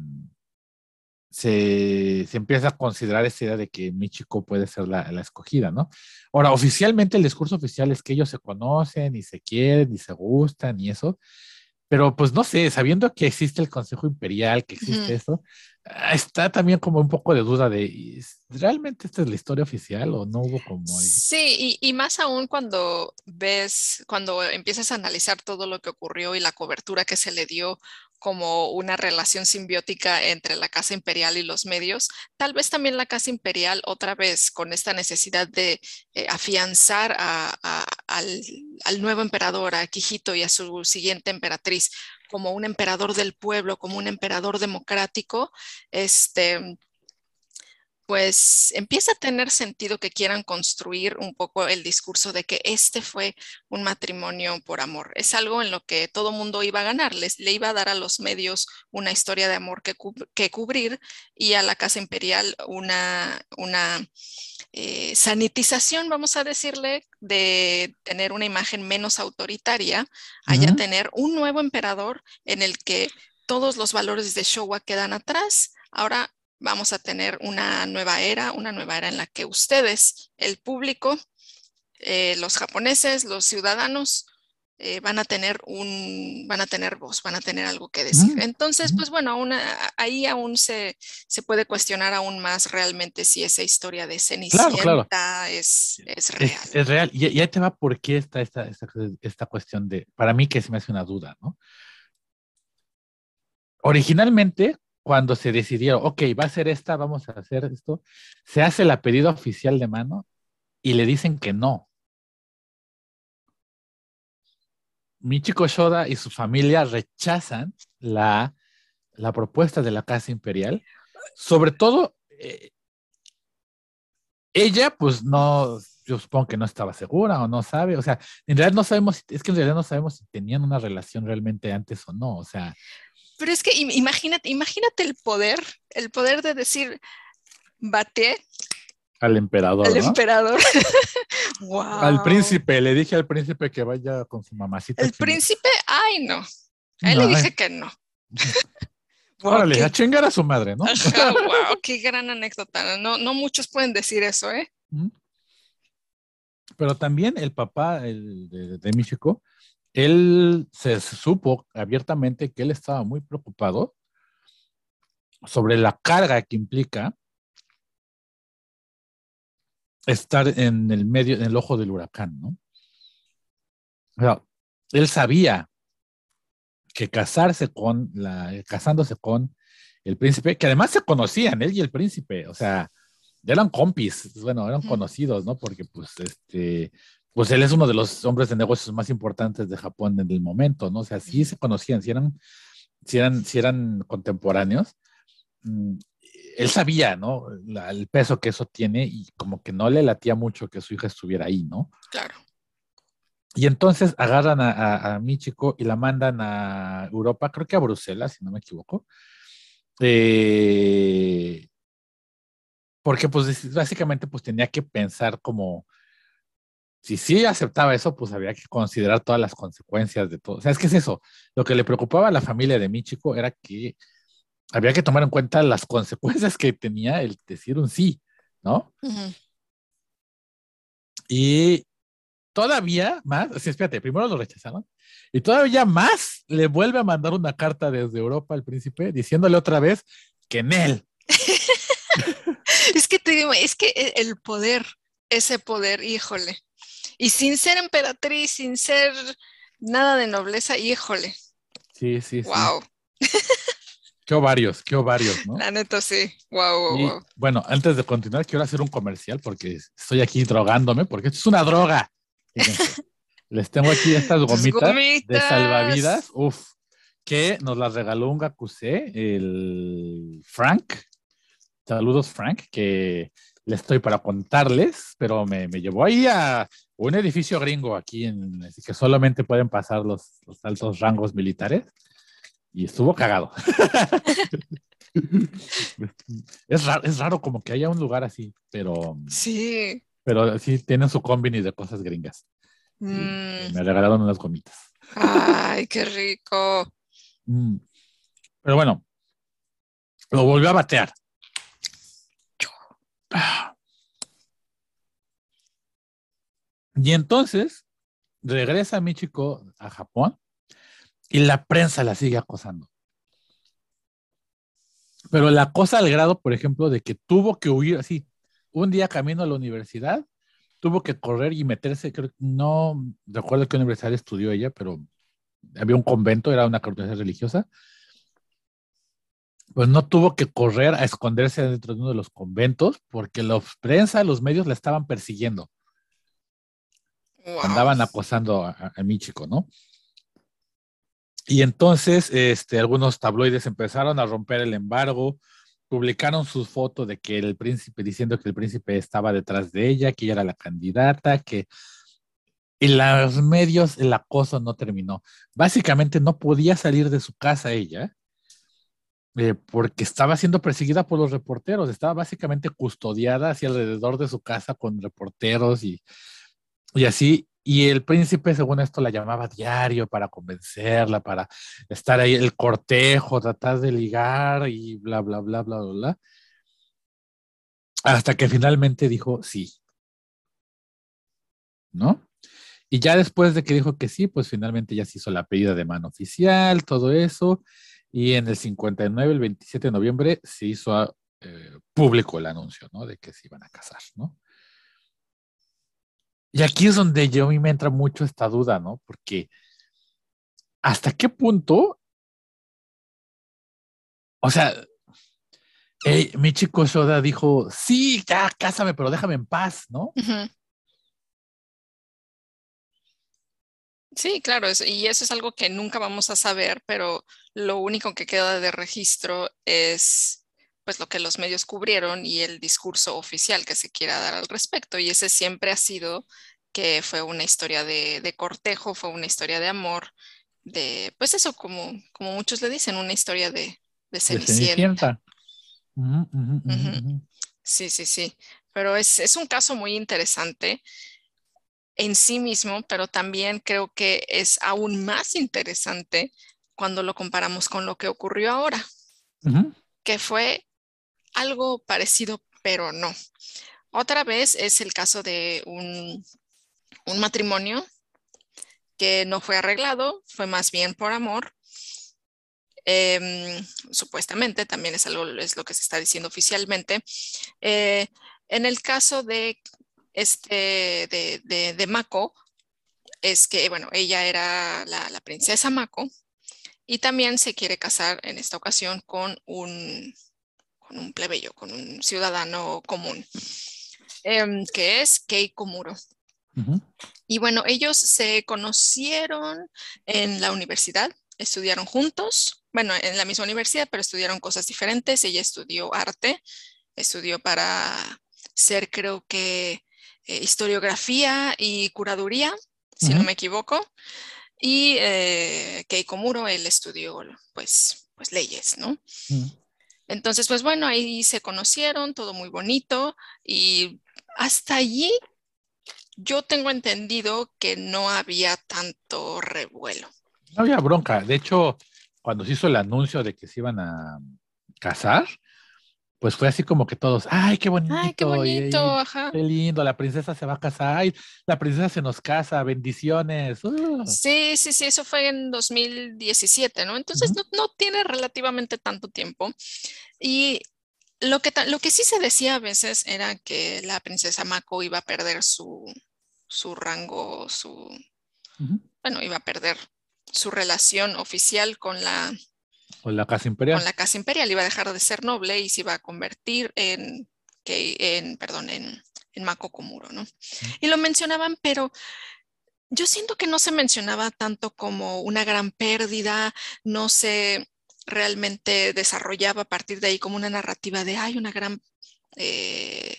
se, se, empieza a considerar esa idea de que Michiko puede ser la, la escogida, ¿no? Ahora, oficialmente el discurso oficial es que ellos se conocen y se quieren y se gustan y eso, pero pues no sé, sabiendo que existe el Consejo Imperial, que existe Ujú. eso, ah, está también como un poco de duda de, ¿realmente esta es la historia oficial o no hubo como ahí? Sí, y, y más aún cuando ves, cuando empiezas a analizar todo lo que ocurrió y la cobertura que se le dio como una relación simbiótica entre la Casa Imperial y los medios, tal vez también la Casa Imperial otra vez con esta necesidad de eh, afianzar a- a- al, al nuevo emperador, a Akihito y a su siguiente emperatriz como un emperador del pueblo, como un emperador democrático, este pues empieza a tener sentido que quieran construir un poco el discurso de que este fue un matrimonio por amor. Es algo en lo que todo mundo iba a ganar, les, le iba a dar a los medios una historia de amor que, cub que cubrir y a la Casa Imperial una, una eh, sanitización, vamos a decirle, de tener una imagen menos autoritaria, allá Ujú. tener un nuevo emperador en el que todos los valores de Showa quedan atrás. Ahora vamos a tener una nueva era, una nueva era en la que ustedes, el público, eh, los japoneses, los ciudadanos, eh, van a tener un, van a tener voz, van a tener algo que decir. Ujú. Entonces, Ujú. pues bueno, aún, ahí aún se, se puede cuestionar aún más realmente si esa historia de Claro, claro. Cenicienta es, es real. Es, es real. Y, y ahí te va por qué está esta, esta, esta cuestión de, para mí que se me hace una duda, ¿no? Originalmente, cuando se decidieron, ok, va a ser esta, vamos a hacer esto, se hace la pedida oficial de mano y le dicen que no. Michiko Shoda y su familia rechazan la, la propuesta de la Casa Imperial. Sobre todo, eh, ella, pues no, yo supongo que no estaba segura o no sabe, o sea, en realidad no sabemos, es que en realidad no sabemos si tenían una relación realmente antes o no, o sea, Pero es que imagínate, imagínate el poder, el poder de decir, bate al al emperador, ¿no? emperador. Al Wow. príncipe, le dije al príncipe que vaya con su mamacita El chingada. príncipe, ay no. A él le No, ay, dije que no. Wow, órale, a qué, chingar a su madre, ¿no? ajá, wow, qué gran anécdota. No, no muchos pueden decir eso, ¿eh? Pero también el papá el de, de Michiko, él se supo abiertamente que él estaba muy preocupado sobre la carga que implica estar en el medio, en el ojo del huracán, ¿no? O sea, él sabía que casarse con la, casándose con el príncipe, que además se conocían, él y el príncipe, o sea, eran compis, bueno, eran Ujú. conocidos, ¿no? Porque pues este, pues él es uno de los hombres de negocios más importantes de Japón en el momento, ¿no? O sea, sí se conocían, sí eran, sí eran, sí eran contemporáneos. Mm, Él sabía, ¿no? La- el peso que eso tiene y como que no le latía mucho que su hija estuviera ahí, ¿no? Claro. Y entonces agarran a, a, a Michiko y la mandan a Europa, creo que a Bruselas, si no me equivoco. Eh, porque pues básicamente pues tenía que pensar como, si sí aceptaba eso, pues había que considerar todas las consecuencias de todo. O sea, es que es eso. Lo que le preocupaba a la familia de Michiko era que había que tomar en cuenta las consecuencias que tenía el decir un sí, ¿no? Ujú. Y todavía más, o sea, espérate, primero lo rechazaron y todavía más le vuelve a mandar una carta desde Europa al príncipe diciéndole otra vez que en él. Es que te digo, es que e- el poder, ese poder, híjole. Y sin ser emperatriz, sin ser nada de nobleza, híjole. Sí, sí, sí. Wow. Qué ovarios, qué ovarios, ¿no? La neta sí. Wow, wow, Y wow. bueno, antes de continuar, quiero hacer un comercial porque estoy aquí drogándome, porque esto es una droga. Fíjense, les tengo aquí estas Tus gomitas de salvavidas, gomitas. uff, que nos las regaló un gacusé, el Frank. Saludos, Frank, que le estoy para contarles, pero me, me llevó ahí a un edificio gringo aquí, en, así que solamente pueden pasar los, los altos rangos militares, y estuvo cagado. Es raro, es raro como que haya un lugar así, pero, Sí. pero sí tienen su combini de cosas gringas. Y Mm. me regalaron unas gomitas. Ay, qué rico. Mm. Pero bueno, lo volvió a batear. Y entonces regresa Michiko a Japón y la prensa la sigue acosando. Pero la acosa al grado, por ejemplo, de que tuvo que huir así. Un día camino a la universidad, tuvo que correr y meterse, creo que no recuerdo qué universidad estudió ella, pero había un convento, era una comunidad religiosa. Pues no tuvo que correr a esconderse dentro de uno de los conventos porque la prensa, los medios la estaban persiguiendo. Wow. Andaban acosando a, a Michiko, ¿no? Y entonces este, algunos tabloides empezaron a romper el embargo, publicaron sus fotos de que el príncipe, diciendo que el príncipe estaba detrás de ella, que ella era la candidata, que en los medios el acoso no terminó. Básicamente no podía salir de su casa ella, eh, porque estaba siendo perseguida por los reporteros, estaba básicamente custodiada hacia alrededor de su casa con reporteros y, y así. Y el príncipe, según esto, la llamaba diario para convencerla, para estar ahí, el cortejo, tratar de ligar y bla, bla, bla, bla, bla, bla. Hasta que finalmente dijo sí, ¿no? Y ya después de que dijo que sí, pues finalmente ya se hizo la pedida de mano oficial, todo eso. Y en el cincuenta y nueve, el veintisiete de noviembre, se hizo eh, público el anuncio, ¿no? De que se iban a casar, ¿no? Y aquí es donde yo a mí me entra mucho esta duda, ¿no? Porque ¿hasta qué punto? O sea, eh, Michiko Soda dijo, sí, ya, cásame, pero déjame en paz, ¿no? Uh-huh. Sí, claro, es, y eso es algo que nunca vamos a saber, pero lo único que queda de registro es pues lo que los medios cubrieron y el discurso oficial que se quiera dar al respecto. Y ese siempre ha sido que fue una historia de, de cortejo, fue una historia de amor, de, pues eso, como, como muchos le dicen, una historia de, de De Cenicienta. Cenicienta. Uh -huh, uh -huh, uh Ujú. -huh. Sí, sí, sí. Pero es, es un caso muy interesante en sí mismo, pero también creo que es aún más interesante cuando lo comparamos con lo que ocurrió ahora, Uh -huh. que fue algo parecido, pero no. Otra vez es el caso de un, un matrimonio que no fue arreglado, fue más bien por amor. Eh, supuestamente, también es algo, es lo que se está diciendo oficialmente. Eh, en el caso de, este, de, de, de Mako, es que, bueno, ella era la, la princesa Mako y también se quiere casar en esta ocasión con un, con un plebeyo, con un ciudadano común, eh, que es Kei Komuro. Uh -huh. Y bueno, ellos se conocieron en la universidad, estudiaron juntos, bueno, en la misma universidad, pero estudiaron cosas diferentes. Ella estudió arte, estudió para ser, creo que, eh, historiografía y curaduría, Uh si no -huh. me equivoco. Y eh, Keiko Muro, él estudió pues, pues leyes, ¿no? Uh -huh. Entonces, pues bueno, ahí se conocieron, todo muy bonito y hasta allí yo tengo entendido que no había tanto revuelo. No había bronca. De hecho, cuando se hizo el anuncio de que se iban a casar, pues fue así como que todos, ay, qué Ay, qué bonito, y, bonito, y ajá. qué lindo, la princesa se va a casar, ay, la princesa se nos casa, bendiciones. Uh. Sí, sí, sí, eso fue en dos mil diecisiete, ¿no? Uh Entonces -huh. no, no tiene relativamente tanto tiempo. Y lo que, lo que sí se decía a veces era que la princesa Mako iba a perder su, su rango, su, Uh -huh. bueno, iba a perder su relación oficial con la, O la casa con imperial. la casa imperial, iba a dejar de ser noble y se iba a convertir en, que, en perdón, en, en Mako Komuro, ¿no? Uh -huh. Y lo mencionaban, pero yo siento que no se mencionaba tanto como una gran pérdida, no se realmente desarrollaba a partir de ahí como una narrativa de, hay una gran... Eh,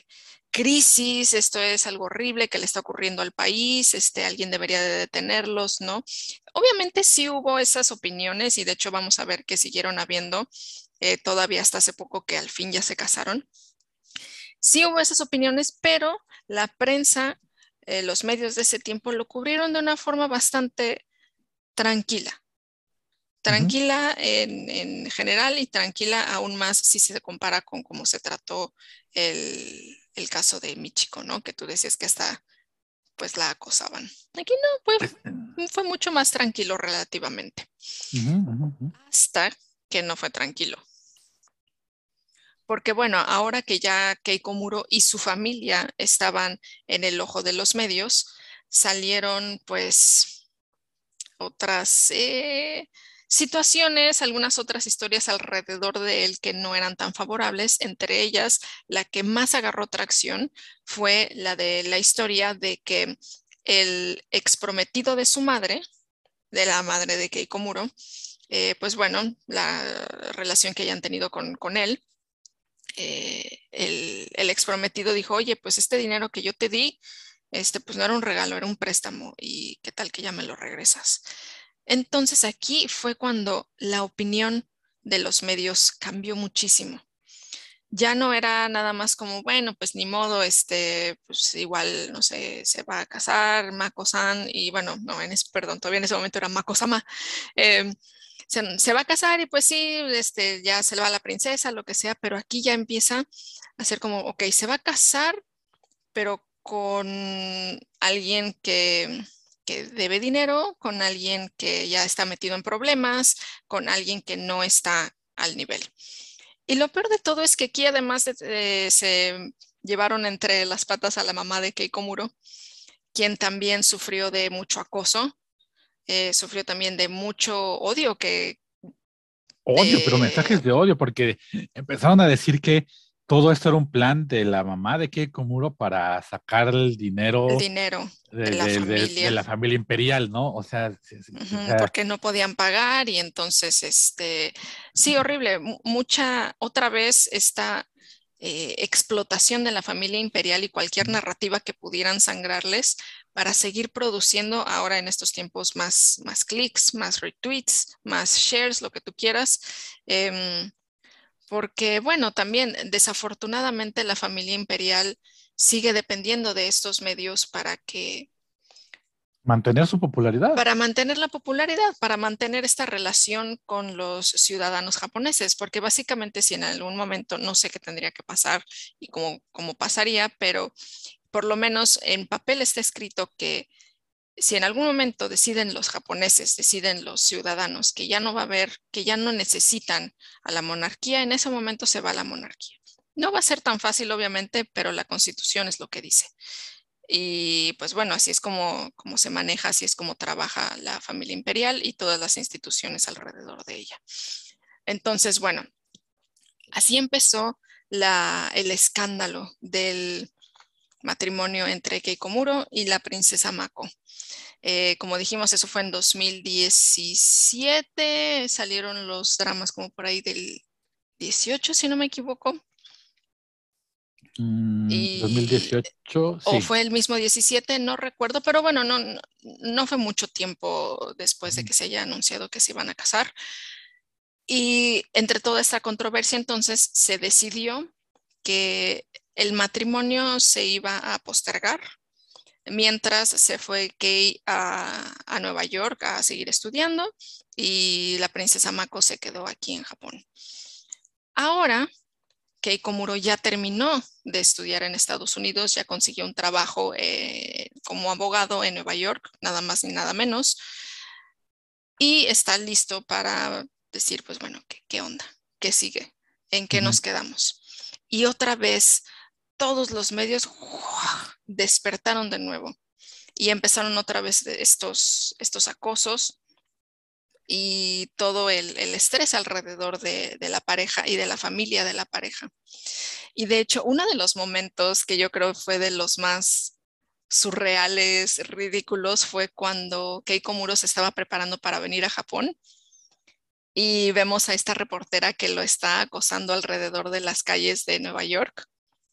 crisis, esto es algo horrible que le está ocurriendo al país, este, alguien debería de detenerlos, ¿no? Obviamente sí hubo esas opiniones y de hecho vamos a ver que siguieron habiendo eh, todavía hasta hace poco que al fin ya se casaron. Sí hubo esas opiniones, pero la prensa, eh, los medios de ese tiempo lo cubrieron de una forma bastante tranquila. Ujú. Tranquila en, en general y tranquila aún más si se compara con cómo se trató el, el caso de Michiko, ¿no? Que tú decías que hasta pues la acosaban. Aquí no, Es- fue, fue mucho más tranquilo relativamente. ujú, ujú, ujú. Hasta que no fue tranquilo. Porque bueno, ahora que ya Keiko Muro y su familia estaban en el ojo de los medios, salieron pues otras eh, situaciones, algunas otras historias alrededor de él que no eran tan favorables. Entre ellas, la que más agarró tracción fue la de la historia de que el exprometido de su madre, de la madre de Keiko Muro, eh, pues bueno, la relación que hayan tenido con, con él, eh, el, el exprometido dijo, oye, pues este dinero que yo te di, este, pues no era un regalo, era un préstamo y qué tal que ya me lo regresas. Entonces aquí fue cuando la opinión de los medios cambió muchísimo. Ya no era nada más como, bueno, pues ni modo, este, pues igual, no sé, se va a casar, Mako-san, y bueno, no, en ese, perdón, todavía en ese momento era Mako-sama, eh, se, se va a casar y pues sí, este, ya se le va la princesa, lo que sea, pero aquí ya empieza a ser como, ok, se va a casar, pero con alguien que, que debe dinero, con alguien que ya está metido en problemas, con alguien que no está al nivel. Y lo peor de todo es que aquí además de, de- se llevaron entre las patas a la mamá de Keiko Muro, quien también sufrió de mucho acoso, eh, sufrió también de mucho odio que Odio, pero de mensajes de odio, porque empezaron a decir que todo esto era un plan de la mamá de Keiko Muro para sacar el el dinero dinero de de, la de- de- de familia. la familia imperial, ¿no? O sea, sí, sí, o Ujú, sea, porque no podían pagar y entonces, este, sí, horrible, mu- mucha, otra vez esta eh, explotación de la familia imperial y cualquier narrativa que pudieran sangrarles para seguir produciendo ahora en estos tiempos más, más clics, más retweets, más shares, lo que tú quieras. Em, porque, bueno, también desafortunadamente la familia imperial sigue dependiendo de estos medios para que mantener su popularidad. para mantener la popularidad, para mantener esta relación con los ciudadanos japoneses, porque básicamente si en algún momento, no sé qué tendría que pasar y cómo, cómo pasaría, pero por lo menos en papel está escrito que si en algún momento deciden los japoneses, deciden los ciudadanos que ya no va a haber, que ya no necesitan a la monarquía, en ese momento se va la monarquía. No va a ser tan fácil, obviamente, pero la constitución es lo que dice. Y pues bueno, así es como, como se maneja, así es como trabaja la familia imperial y todas las instituciones alrededor de ella. Entonces, bueno, así empezó la, el escándalo del matrimonio entre Keiko Muro y la princesa Mako. Eh, como dijimos, eso fue en dos mil diecisiete, salieron los dramas como por ahí del dieciocho, si no me equivoco. Mm, Y dos mil dieciocho, o sí. fue el mismo diecisiete, no recuerdo, pero bueno, no, no, no fue mucho tiempo después de Ujú. que se haya anunciado que se iban a casar. Y entre toda esta controversia, entonces se decidió que el matrimonio se iba a postergar mientras se fue Kei a, a Nueva York a seguir estudiando y la princesa Mako se quedó aquí en Japón. Ahora Keiko Muro ya terminó de estudiar en Estados Unidos, ya consiguió un trabajo eh, como abogado en Nueva York, nada más ni nada menos, y está listo para decir, pues bueno, ¿qué, qué onda? ¿Qué sigue? ¿En qué Ujú. nos quedamos? Y otra vez todos los medios ¡guau! Despertaron de nuevo y empezaron otra vez estos, estos acosos y todo el, el estrés alrededor de, de la pareja y de la familia de la pareja. Y de hecho, uno de los momentos que yo creo fue de los más surreales, ridículos, fue cuando Keiko Muro se estaba preparando para venir a Japón y vemos a esta reportera que lo está acosando alrededor de las calles de Nueva York.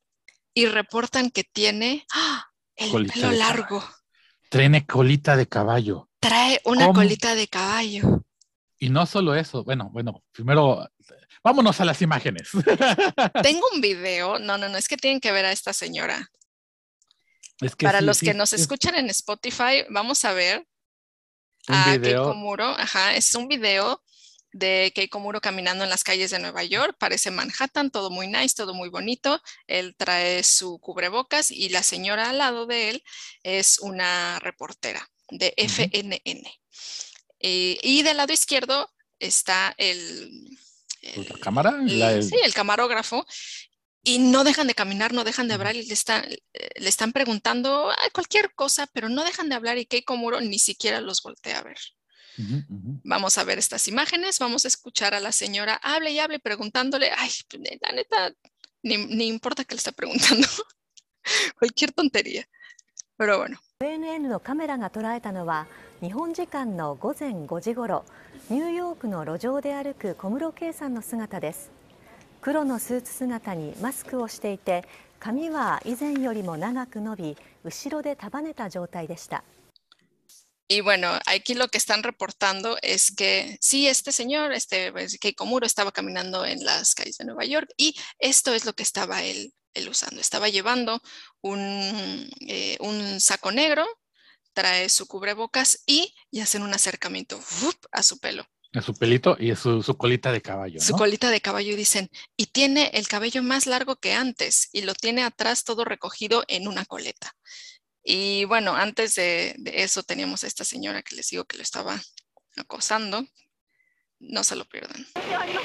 y reportan que tiene ¡ah! El Colita pelo de largo. caballo. Tiene colita de caballo. Trae una ¿Cómo? colita de caballo. Y no solo eso, bueno, bueno, primero, vámonos a las imágenes. Tengo un video, no, no, no, es que tienen que ver a esta señora. Es que Para sí, los sí, que nos es escuchan en Spotify, vamos a ver un a Keiko video. Muro. Ajá, es un video de Keiko Muro caminando en las calles de Nueva York. Parece Manhattan, todo muy nice, todo muy bonito. Él trae su cubrebocas y la señora al lado de él es una reportera de F N N. Eh, y del lado izquierdo está el, Pues, la el, cámara, la, el, el, sí, el camarógrafo. Y no dejan de caminar, no dejan de hablar y le, está, le están preguntando ay, cualquier cosa, pero no dejan de hablar y Keiko Muro ni siquiera los voltea a ver. uh-huh, uh-huh. Vamos a ver estas imágenes, vamos a escuchar a la señora, hable y hable preguntándole, ay, la neta, ni, ni importa que le está preguntando, cualquier tontería, pero bueno. シーエヌエヌ のカメラが捉えたのは日本時間のごぜんごじごろ、ニューヨークの路上で歩く小室圭さんの姿です。黒のスーツ姿にマスクをしていて、髪は以前よりも長く伸び、後ろで束ねた状態でした。 Y bueno, aquí lo que están reportando es que sí, este señor, este Keiko Muro, estaba caminando en las calles de Nueva York y esto es lo que estaba él, él usando. Estaba llevando un, eh, un saco negro, trae su cubrebocas y, y hacen un acercamiento ¡fup! A su pelo. A su pelito y su, su colita de caballo, Su ¿no? colita de caballo y dicen, y tiene el cabello más largo que antes y lo tiene atrás todo recogido en una coleta. Y bueno, antes de, de eso teníamos a esta señora que les digo que lo estaba acosando. No se lo pierdan. Ahí,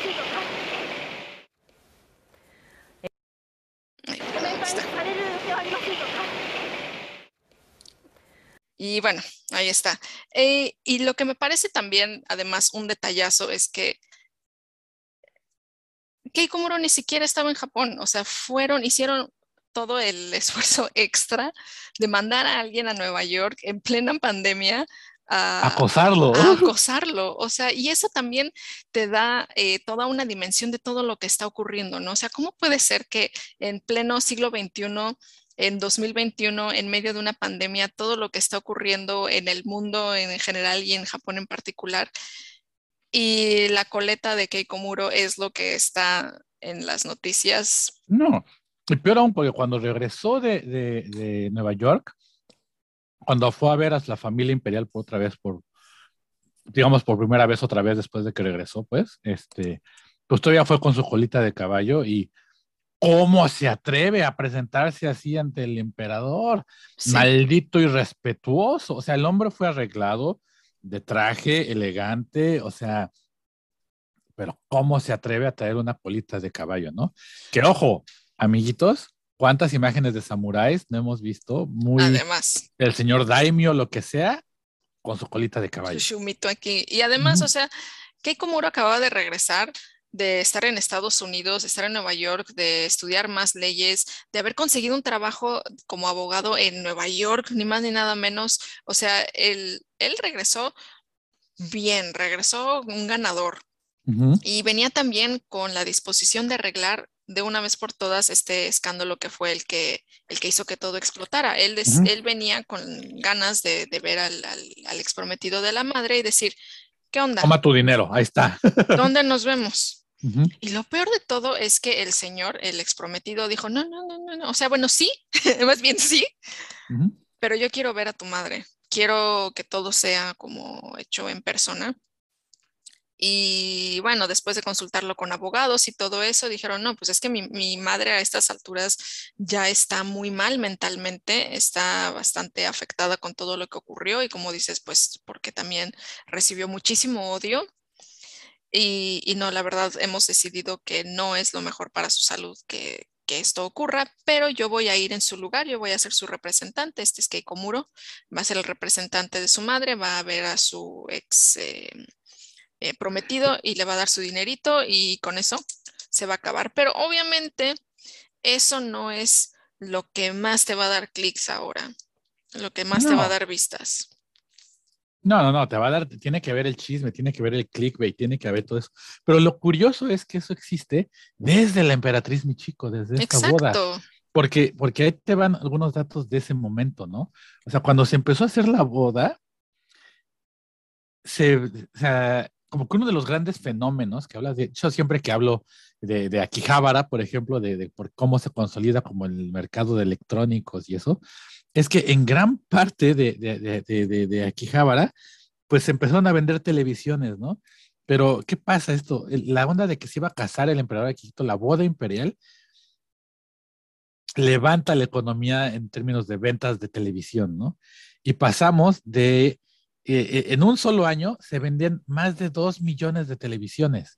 perdón, está. Y bueno, ahí está. Eh, y lo que me parece también, además, un detallazo es que Keiko Muro ni siquiera estaba en Japón. O sea, fueron, hicieron todo el esfuerzo extra de mandar a alguien a Nueva York en plena pandemia a acosarlo. A acosarlo. O sea, y eso también te da eh, toda una dimensión de todo lo que está ocurriendo, ¿no? O sea, ¿cómo puede ser que en pleno siglo veintiuno, en dos mil veintiuno, en medio de una pandemia, todo lo que está ocurriendo en el mundo en general y en Japón en particular, y la coleta de Keiko Muro es lo que está en las noticias? No, y peor aún, porque cuando regresó de, de, de Nueva York, cuando fue a ver a la familia imperial por otra vez, por, digamos, por primera vez otra vez después de que regresó, pues, este, pues todavía fue con su colita de caballo y ¿cómo se atreve a presentarse así ante el emperador? Sí. Maldito irrespetuoso. O sea, el hombre fue arreglado de traje, elegante, o sea, pero ¿cómo se atreve a traer una colita de caballo, no? Que ojo, amiguitos, ¿cuántas imágenes de samuráis no hemos visto? Muy, además, el señor Daimyo, lo que sea, con su colita de caballo. Su shumito aquí. Y además, mm. o sea, Keiko Muro acababa de regresar de estar en Estados Unidos, de estar en Nueva York, de estudiar más leyes, de haber conseguido un trabajo como abogado en Nueva York, ni más ni nada menos. O sea, él, él regresó bien, regresó un ganador. Uh-huh. Y venía también con la disposición de arreglar de una vez por todas este escándalo que fue el que, el que hizo que todo explotara. Él, des, uh-huh. él venía con ganas de, de ver al, al, al exprometido de la madre y decir, ¿qué onda? Toma tu dinero, ahí está. ¿Dónde nos vemos? Uh-huh. Y lo peor de todo es que el señor, el exprometido, dijo, no, no, no, no, no. O sea, bueno, sí, más bien sí, uh-huh. pero yo quiero ver a tu madre. Quiero que todo sea como hecho en persona. Y bueno, después de consultarlo con abogados y todo eso, dijeron, no, pues es que mi, mi madre a estas alturas ya está muy mal mentalmente, está bastante afectada con todo lo que ocurrió y como dices, pues porque también recibió muchísimo odio. Y, y no, la verdad, hemos decidido que no es lo mejor para su salud que, que esto ocurra, pero yo voy a ir en su lugar, yo voy a ser su representante. Este es Keiko Muro, va a ser el representante de su madre, va a ver a su ex eh, eh, prometido y le va a dar su dinerito y con eso se va a acabar. Pero obviamente eso no es lo que más te va a dar clics ahora, lo que más no. te va a dar vistas. No, no, no, te va a dar, tiene que ver el chisme, tiene que ver el clickbait, tiene que haber todo eso. Pero lo curioso es que eso existe desde la emperatriz Michiko, desde esta Exacto. boda. Porque, porque ahí te van algunos datos de ese momento, ¿no? O sea, cuando se empezó a hacer la boda, se, o sea, como que uno de los grandes fenómenos que hablas de, yo siempre que hablo de, de Akihabara, por ejemplo, de, de por cómo se consolida como el mercado de electrónicos y eso, es que en gran parte de, de, de, de, de, de Akihabara, pues se empezaron a vender televisiones, ¿no? Pero, ¿qué pasa esto? El- La onda de que se iba a casar el emperador Akihito, la boda imperial, levanta la economía en términos de ventas de televisión, ¿no? Y pasamos de, eh, eh, en un solo año se vendían más de dos millones de televisiones.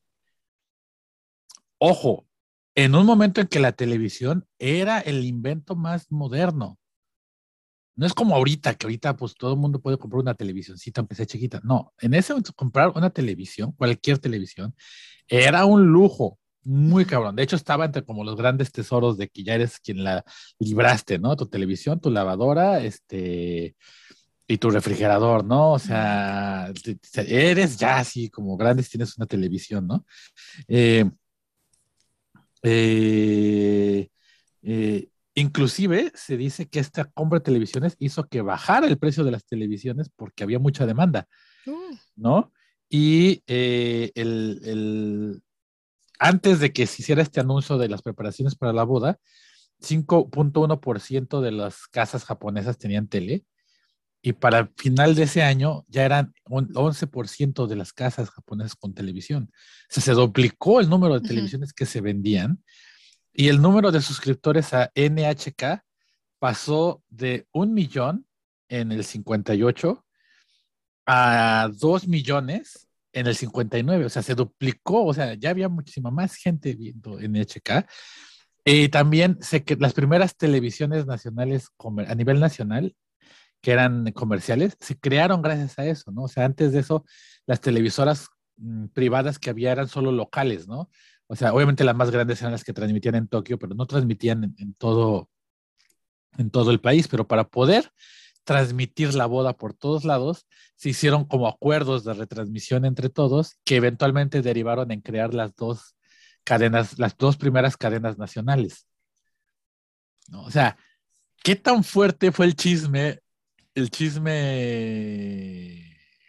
Ojo, en un momento en que la televisión era el invento más moderno. No es como ahorita, que ahorita pues todo el mundo puede comprar una televisioncita, aunque sea chiquita. No, en ese momento comprar una televisión, cualquier televisión, era un lujo muy cabrón. De hecho, estaba entre como los grandes tesoros de que ya eres quien la libraste, ¿no? Tu televisión, tu lavadora, este, y tu refrigerador, ¿no? O sea, te- te- eres ya así como grandes, tienes una televisión, ¿no? Eh, eh, eh, Inclusive se dice que esta compra de televisiones hizo que bajara el precio de las televisiones porque había mucha demanda, Uh, ¿no? Y eh, el, el- antes de que se hiciera este anuncio de las preparaciones para la boda, cinco punto uno por ciento de las casas japonesas tenían tele y para el final de ese año ya eran un once por ciento de las casas japonesas con televisión. O sea, se duplicó el número de ujú. televisiones que se vendían y el número de suscriptores a N H K pasó de un millón en el cincuenta y ocho a dos millones en el cincuenta y nueve. O sea, se duplicó, o sea, ya había muchísima más gente viendo N H K. Y también sé que las primeras televisiones nacionales comer- a nivel nacional, que eran comerciales, se crearon gracias a eso, ¿no? O sea, antes de eso, las televisoras mm, privadas que había eran solo locales, ¿no? O sea, obviamente las más grandes eran las que transmitían en Tokio, pero no transmitían en, en todo, en todo el país. Pero para poder transmitir la boda por todos lados, se hicieron como acuerdos de retransmisión entre todos que eventualmente derivaron en crear las dos cadenas, las dos primeras cadenas nacionales, ¿no? O sea, ¿qué tan fuerte fue el chisme, el chisme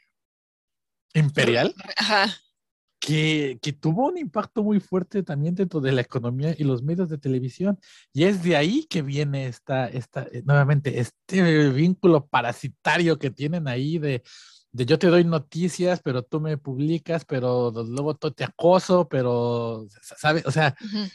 R- imperial? Ajá. Que, que tuvo un impacto muy fuerte también dentro de la economía y los medios de televisión. Y es de ahí que viene esta, esta, eh, nuevamente, este vínculo parasitario que tienen ahí de, de yo te doy noticias, pero tú me publicas, pero luego tú te acoso, pero, ¿sabes? O sea, Ujú.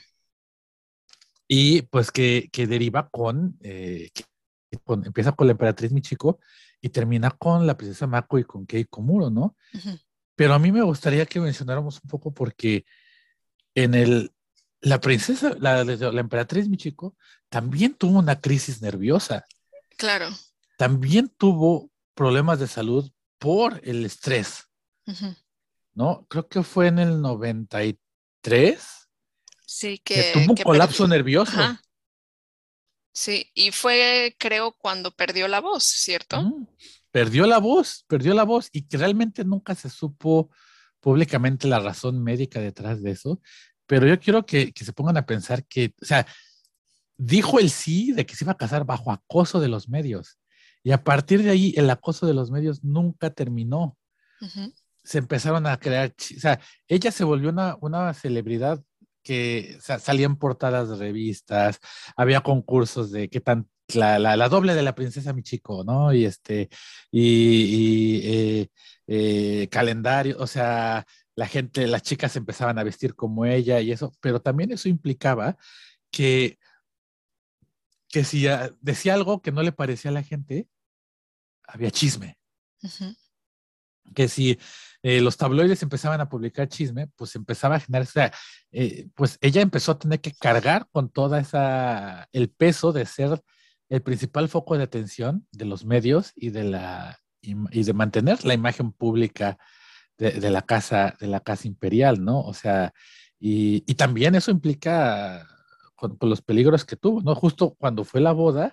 y pues que, que deriva con, eh, que- con- empieza con la emperatriz Michiko y termina con la princesa Mako y con Kei Komuro, ¿no? Ujú. Pero a mí me gustaría que mencionáramos un poco porque en el, la princesa, la, la emperatriz Michiko, también tuvo una crisis nerviosa, Claro. también tuvo problemas de salud por el estrés, Ujú. ¿no? Creo que fue en el noventa y tres Sí, que que, tuvo un que perdió. colapso nervioso. Ajá. Sí, y fue, creo, cuando perdió la voz, ¿cierto? Mm. Perdió la voz, perdió la voz y que realmente nunca se supo públicamente la razón médica detrás de eso. Pero yo quiero que, que se pongan a pensar que, o sea, dijo el sí de que se iba a casar bajo acoso de los medios. Y a partir de ahí, el acoso de los medios nunca terminó. Ujú. Se empezaron a crear, chi- o sea, ella se volvió una, una celebridad que o sea, salía en portadas de revistas, había concursos de qué tan, la, la, la doble de la princesa Michiko, ¿no? Y este, y, y eh, eh, calendario, o sea, la gente, las chicas empezaban a vestir como ella y eso, pero también eso implicaba que que si ah, decía algo que no le parecía a la gente, había chisme. Ujú. Que si eh, los tabloides empezaban a publicar chisme, pues empezaba a generar, o sea, eh, pues ella empezó a tener que cargar con toda esa, el peso de ser el principal foco de atención de los medios y de la y de mantener la imagen pública de, de la casa, de la casa imperial, ¿no? O sea, y, y también eso implica con, con los peligros que tuvo, ¿no? Justo cuando fue la boda,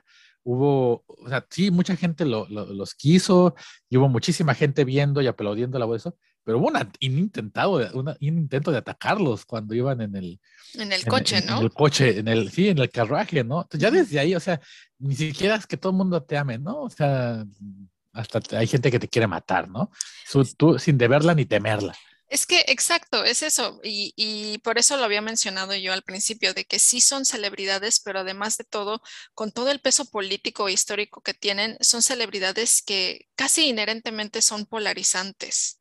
hubo, o sea, sí, mucha gente lo, lo, los quiso, y hubo muchísima gente viendo y aplaudiendo la voz de eso, pero hubo una, un, intentado, una, un intento de atacarlos cuando iban en el, En el en, coche, en, ¿no? en el coche, en el, sí, en el carruaje, ¿no? Entonces, ya desde ahí, o sea, ni siquiera es que todo el mundo te ame, ¿no? O sea, hasta hay gente que te quiere matar, ¿no? Su, tú sin deberla ni temerla. Es que, exacto, es eso. Y, y por eso lo había mencionado yo al principio, de que sí son celebridades, pero además de todo, con todo el peso político e histórico que tienen, son celebridades que casi inherentemente son polarizantes.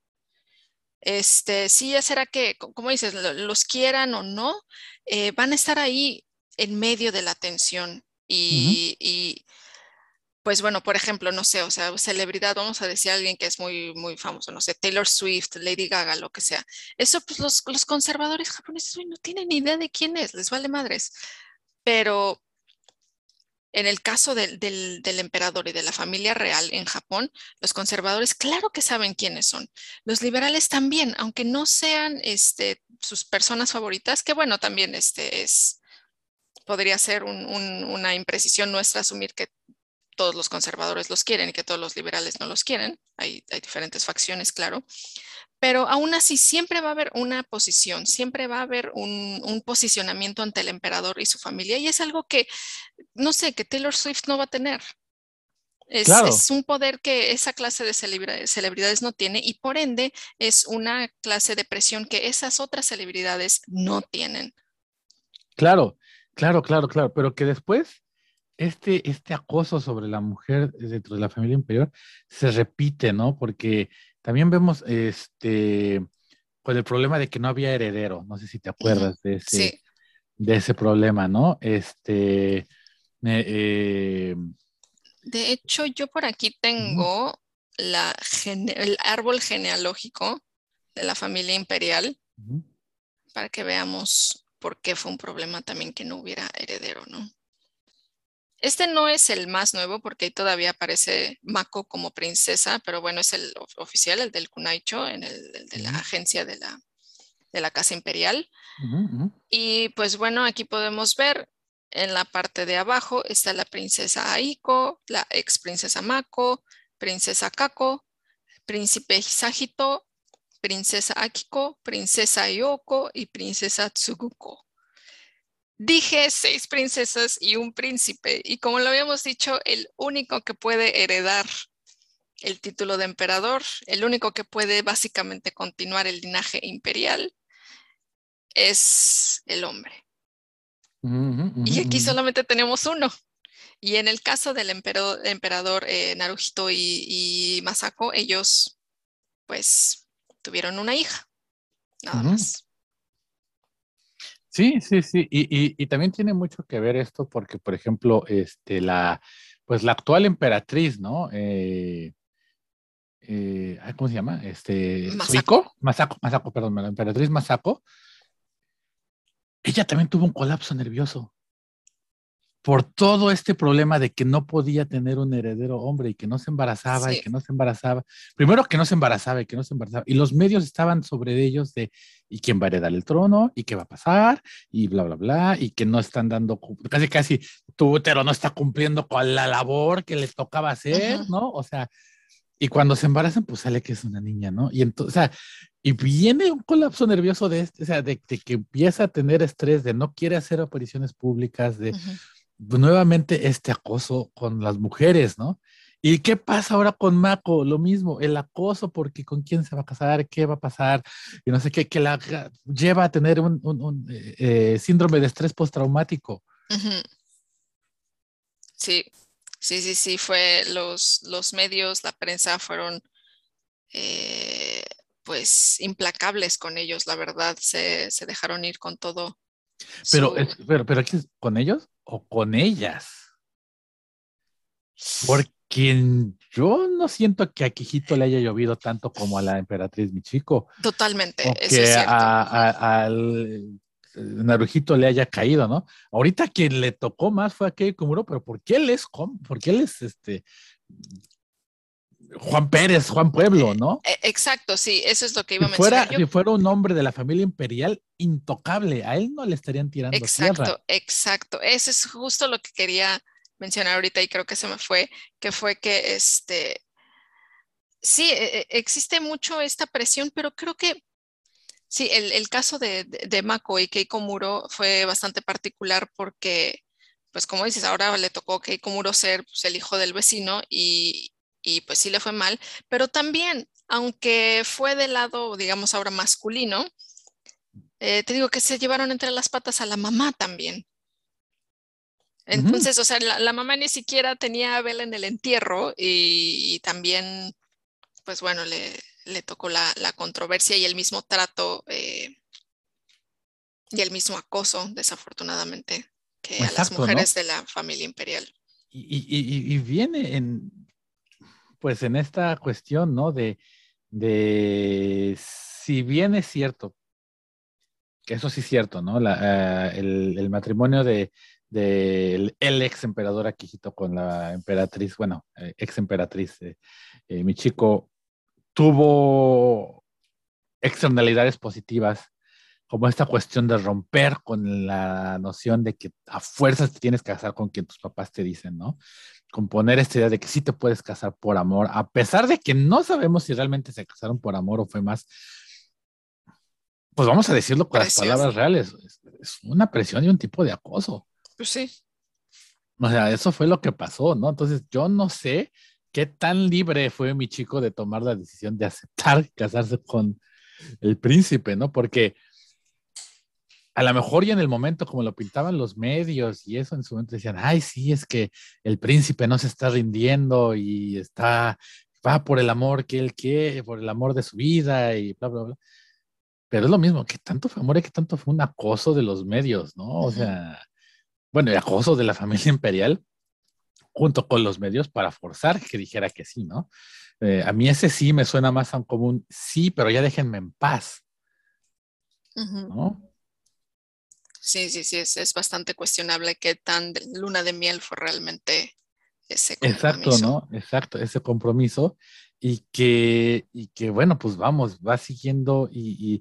Este, sí, ya será que, co- como dices, lo- los quieran o no, eh, van a estar ahí en medio de la tensión. Ujú. Y, y, pues bueno, por ejemplo, no sé, o sea, celebridad, vamos a decir alguien que es muy, muy famoso, no sé, Taylor Swift, Lady Gaga, lo que sea. Eso, pues los, los conservadores japoneses, uy, no tienen ni idea de quién es, les vale madres. Pero en el caso del, del, del emperador y de la familia real en Japón, los conservadores, claro que saben quiénes son. Los liberales también, aunque no sean este, sus personas favoritas, que bueno, también este es, podría ser un- un- una imprecisión nuestra asumir que todos los conservadores los quieren y que todos los liberales no los quieren. Hay, hay diferentes facciones, claro. Pero aún así siempre va a haber una posición, siempre va a haber un, un posicionamiento ante el emperador y su familia. Y es algo que, no sé, que Taylor Swift no va a tener. Es, Claro, es un poder que esa clase de celebra- celebridades no tiene y por ende es una clase de presión que esas otras celebridades no tienen. claro, claro, claro, claro, pero que después este, este acoso sobre la mujer dentro de la familia imperial se repite, ¿no? Porque también vemos este, con el problema de que no había heredero, no sé si te Ujú. acuerdas de ese, Sí, de ese problema, ¿no? Este, eh, eh, de hecho yo por aquí ujú, tengo la gene- el árbol genealógico de la familia imperial ujú, para que veamos por qué fue un problema también que no hubiera heredero, ¿no? Este no es el más nuevo porque ahí todavía aparece Mako como princesa, pero bueno, es el of- oficial, el del Kunaicho, en el, el de la ujú, agencia de la, de la Casa Imperial. ujú, ujú, Y pues bueno, aquí podemos ver en la parte de abajo está la princesa Aiko, la ex princesa Mako, princesa Kako, príncipe Hisahito, princesa Akiko, princesa Yoko y princesa Tsuguko. Dije seis princesas y un príncipe, y como lo habíamos dicho, el único que puede heredar el título de emperador, el único que puede básicamente continuar el linaje imperial, es el hombre. ujú, ujú, Y ujú, aquí ujú. solamente tenemos uno. Y en el caso del emperador, emperador eh, Naruhito y, y Masako, ellos pues tuvieron una hija, nada Ujú. más. Sí, sí, sí, y, y, y también tiene mucho que ver esto porque, por ejemplo, este, la, pues la actual emperatriz, ¿no? Eh, eh, ay, ¿cómo se llama? Este, Masako. Suiko, Masako, Masako, perdón, la emperatriz Masako, ella también tuvo un colapso nervioso por todo este problema de que no podía tener un heredero hombre y que no se embarazaba y Sí. que no se embarazaba. Primero que no se embarazaba y que no se embarazaba. Y los medios estaban sobre ellos de, ¿y quién va a heredar el trono? ¿Y qué va a pasar? Y bla, bla, bla. Y que no están dando, casi, casi, tu útero no está cumpliendo con la labor que le tocaba hacer, Ujú. ¿no? O sea, y cuando se embarazan, pues sale que es una niña, ¿no? Y entonces, o sea, y viene un colapso nervioso de este, o sea, de, de que empieza a tener estrés, de no quiere hacer apariciones públicas, de Ujú. pues, nuevamente este acoso con las mujeres, ¿no? ¿Y qué pasa ahora con Mako? Lo mismo, el acoso porque con quién se va a casar, qué va a pasar, y no sé qué, que la lleva a tener un, un, un eh, eh, síndrome de estrés postraumático. Ujú. Sí, sí, sí, sí, fue los, los medios, la prensa fueron eh, pues implacables con ellos, la verdad, se, se dejaron ir con todo Pero, su... es, pero, pero aquí es con ellos o con ellas. Porque yo no siento que a Quijito le haya llovido tanto como a la emperatriz Michiko, Totalmente, o eso es que a, cierto. a- al eh, Narujito le haya caído, ¿no? Ahorita quien le tocó más fue a Keiko Muro, pero ¿por qué él es, com- por qué él es este Juan Pérez, Juan Pueblo, ¿no? E- Exacto, sí, eso es lo que iba Si a mencionar fuera, yo. si fuera un hombre de la familia imperial, intocable, a él no le estarían tirando tierra. Exacto, exacto. Eso es justo lo que quería mencionar ahorita y creo que se me fue, que fue que este, sí, e- e- existe mucho esta presión, pero creo que sí, el, el caso de, de, de Mako y Keiko Muro fue bastante particular porque, pues como dices, ahora le tocó a Keiko Muro ser pues, el hijo del vecino y, y pues sí le fue mal, pero también, aunque fue del lado, digamos, ahora masculino, eh, te digo que se llevaron entre las patas a la mamá también. Ujú. Entonces, o sea, la, la mamá ni siquiera tenía vela en el entierro y, y también, pues bueno, le, le tocó la, la controversia y el mismo trato eh, y el mismo acoso, desafortunadamente, que a las Exacto, ¿no? mujeres de la familia imperial. Y, y- y- y viene en, pues en esta cuestión, ¿no? De, de si bien es cierto, que eso sí es cierto, ¿no? La, eh, el, el matrimonio de, del el ex emperador Akihito con la emperatriz, bueno, eh, ex emperatriz eh, eh, Michiko, tuvo externalidades positivas, como esta cuestión de romper con la noción de que a fuerzas te tienes que casar con quien tus papás te dicen, ¿no? Con poner esta idea de que sí te puedes casar por amor, a pesar de que no sabemos si realmente se casaron por amor o fue más, pues vamos a decirlo con las Presión, palabras reales, es, es una presión y un tipo de acoso. pues sí. O sea, eso fue lo que pasó, ¿no? Entonces yo no sé qué tan libre fue mi chico de tomar la decisión de aceptar casarse con el príncipe, ¿no? Porque a lo mejor y en el momento como lo pintaban los medios y eso en su momento decían, ay, sí, es que el príncipe no se está rindiendo y está, va por el amor que él quiere, por el amor de su vida y bla, bla, bla. Pero es lo mismo, que tanto fue amor y que tanto fue un acoso de los medios, ¿no? O Ujú. sea, bueno, el acoso de la familia imperial junto con los medios para forzar que dijera que sí, ¿no? Eh, a mí ese sí me suena más a un común sí, pero ya déjenme en paz, Ujú. ¿no? Sí, sí, sí, es, es bastante cuestionable qué tan de- luna de miel fue realmente ese Exacto, compromiso. ¿no? Exacto, ese compromiso y que, y que bueno, pues vamos, va siguiendo y, y,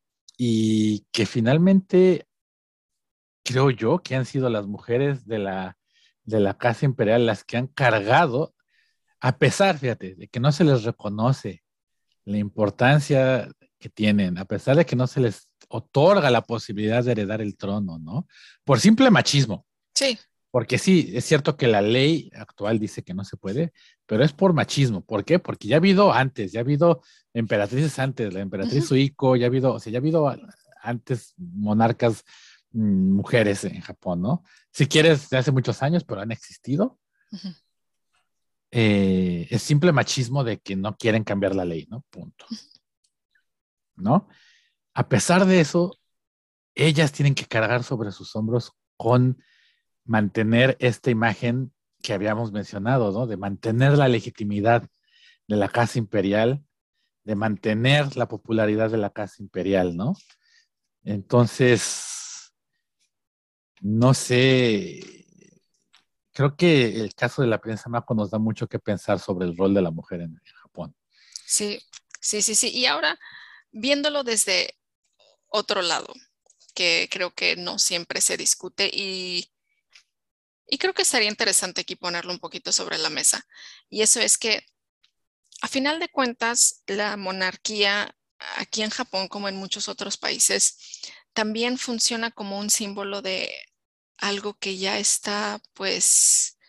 y que finalmente creo yo que han sido las mujeres de la, de la Casa Imperial las que han cargado, a pesar, fíjate, de que no se les reconoce la importancia que tienen, a pesar de que no se les otorga la posibilidad de heredar el trono, ¿no? Por simple machismo. Sí. Porque sí, es cierto que la ley actual dice que no se puede, pero es por machismo. ¿Por qué? Porque ya ha habido antes, ya ha habido emperatrices antes, la emperatriz Ujú, Suiko, ya ha habido, o sea, ya ha habido antes monarcas mm, mujeres en Japón, ¿no? Si quieres, de hace muchos años, pero han existido. ujú. Eh, es simple machismo de que no quieren cambiar la ley, ¿no? Punto. ¿No? A pesar de eso, ellas tienen que cargar sobre sus hombros con mantener esta imagen que habíamos mencionado, ¿no? De mantener la legitimidad de la casa imperial, de mantener la popularidad de la casa imperial, ¿no? Entonces, no sé, creo que el caso de la princesa Mako nos da mucho que pensar sobre el rol de la mujer en, en Japón. Sí, sí, sí, sí. Y ahora, viéndolo desde otro lado, que creo que no siempre se discute y, y creo que estaría interesante aquí ponerlo un poquito sobre la mesa. Y eso es que, a final de cuentas, la monarquía aquí en Japón, como en muchos otros países, también funciona como un símbolo de algo que ya está, pues,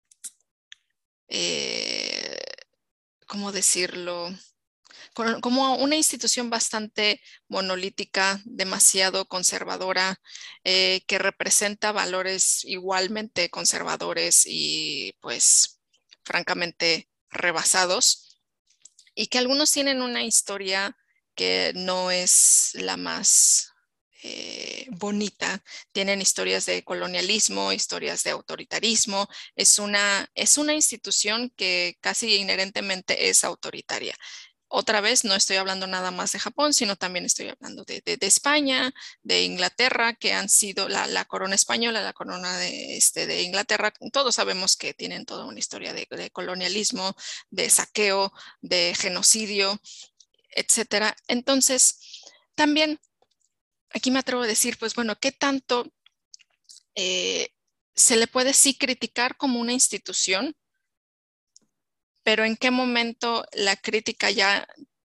eh, ¿cómo decirlo? Con- como una institución bastante monolítica, demasiado conservadora, eh, que representa valores igualmente conservadores y pues francamente rebasados, y que algunos tienen una historia que no es la más eh, bonita. Tienen historias de colonialismo, historias de autoritarismo. Es una, es una institución que casi inherentemente es autoritaria. Otra vez, no estoy hablando nada más de Japón, sino también estoy hablando de, de- de España, de Inglaterra, que han sido la, la corona española, la corona de, este, de Inglaterra. Todos sabemos que tienen toda una historia de, de colonialismo, de saqueo, de genocidio, etcétera. Entonces, también aquí me atrevo a decir, pues bueno, ¿qué tanto eh, se le puede sí criticar como una institución, pero en qué momento la crítica ya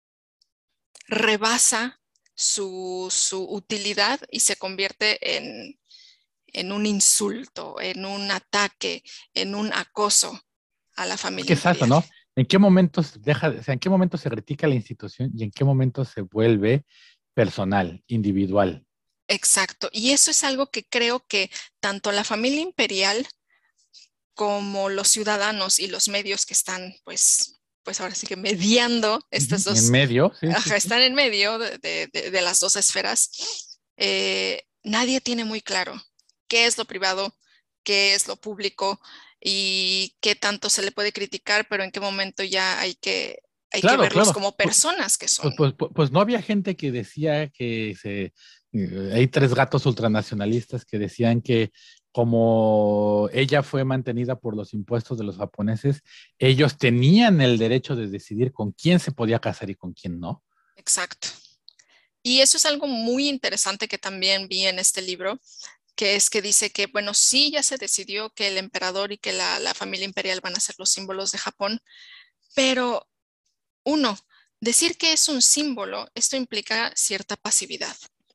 rebasa su, su utilidad y se convierte en, en un insulto, en un ataque, en un acoso a la Es familia que es eso, imperial. ¿no? ¿En qué momentos deja, o sea, en qué momento se critica la institución y en qué momento se vuelve personal, individual? Exacto. Y eso es algo que creo que tanto la familia imperial como los ciudadanos y los medios que están, pues, pues ahora sí que mediando Ujú. estas En dos, medio, sí, sí, ajá, sí. están en medio de, de- de- de las dos esferas. Eh, nadie tiene muy claro qué es lo privado, qué es lo público y qué tanto se le puede criticar, pero en qué momento ya hay que, hay que Claro, verlos claro. como Pu- personas que son. Pues, pues, pues, pues no había gente que decía que se, eh, hay tres gatos ultranacionalistas que decían que como ella fue mantenida por los impuestos de los japoneses, ellos tenían el derecho de decidir con quién se podía casar y con quién no. Exacto. Y eso es algo muy interesante que también vi en este libro, que es que dice que, bueno, sí, ya se decidió que el emperador y que la, la familia imperial van a ser los símbolos de Japón, pero uno, decir que es un símbolo, esto implica cierta pasividad.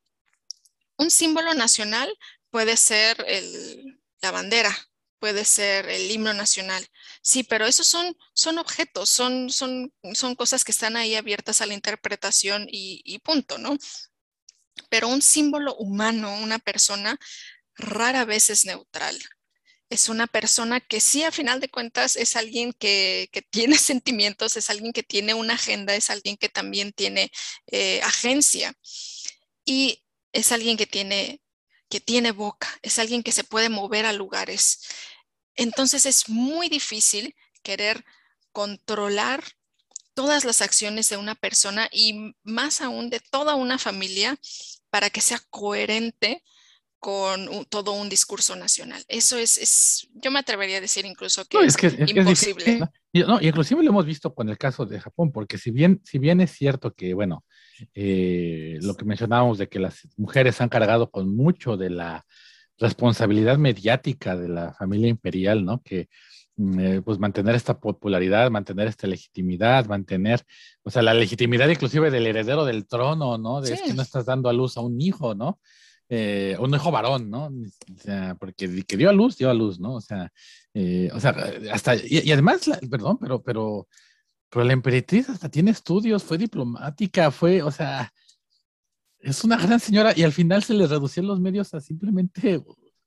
Un símbolo nacional puede ser el- la bandera, puede ser el himno nacional. Sí, pero esos son, son objetos, son, son, son cosas que están ahí abiertas a la interpretación y, y punto, ¿no? Pero un símbolo humano, una persona, rara vez es neutral. Es una persona que sí, a final de cuentas, es alguien que, que tiene sentimientos, es alguien que tiene una agenda, es alguien que también tiene eh, agencia y es alguien que tiene, que tiene boca, es alguien que se puede mover a lugares. Entonces es muy difícil querer controlar todas las acciones de una persona y más aún de toda una familia para que sea coherente con un- todo un discurso nacional. Eso es, es, yo me atrevería a decir incluso No, que es es que es, que es difícil, imposible. ¿no? Y, no, y inclusive lo hemos visto con el caso de Japón, porque si bien, si bien es cierto que, bueno, eh, lo que mencionábamos de que las mujeres han cargado con mucho de la responsabilidad mediática de la familia imperial, ¿no? Que mm, eh, pues mantener esta popularidad, mantener esta legitimidad, mantener, o sea, la legitimidad inclusive del heredero del trono, ¿no? De Sí, es que no estás dando a luz a un hijo, ¿no? Eh, un hijo varón, ¿no? O sea, porque que dio a luz, dio a luz, ¿no? O sea, eh, o sea, hasta, y, y además, la- perdón, pero, pero, pero la emperatriz hasta tiene estudios, fue diplomática, fue, o sea, es una gran señora y al final se le reducían los medios a simplemente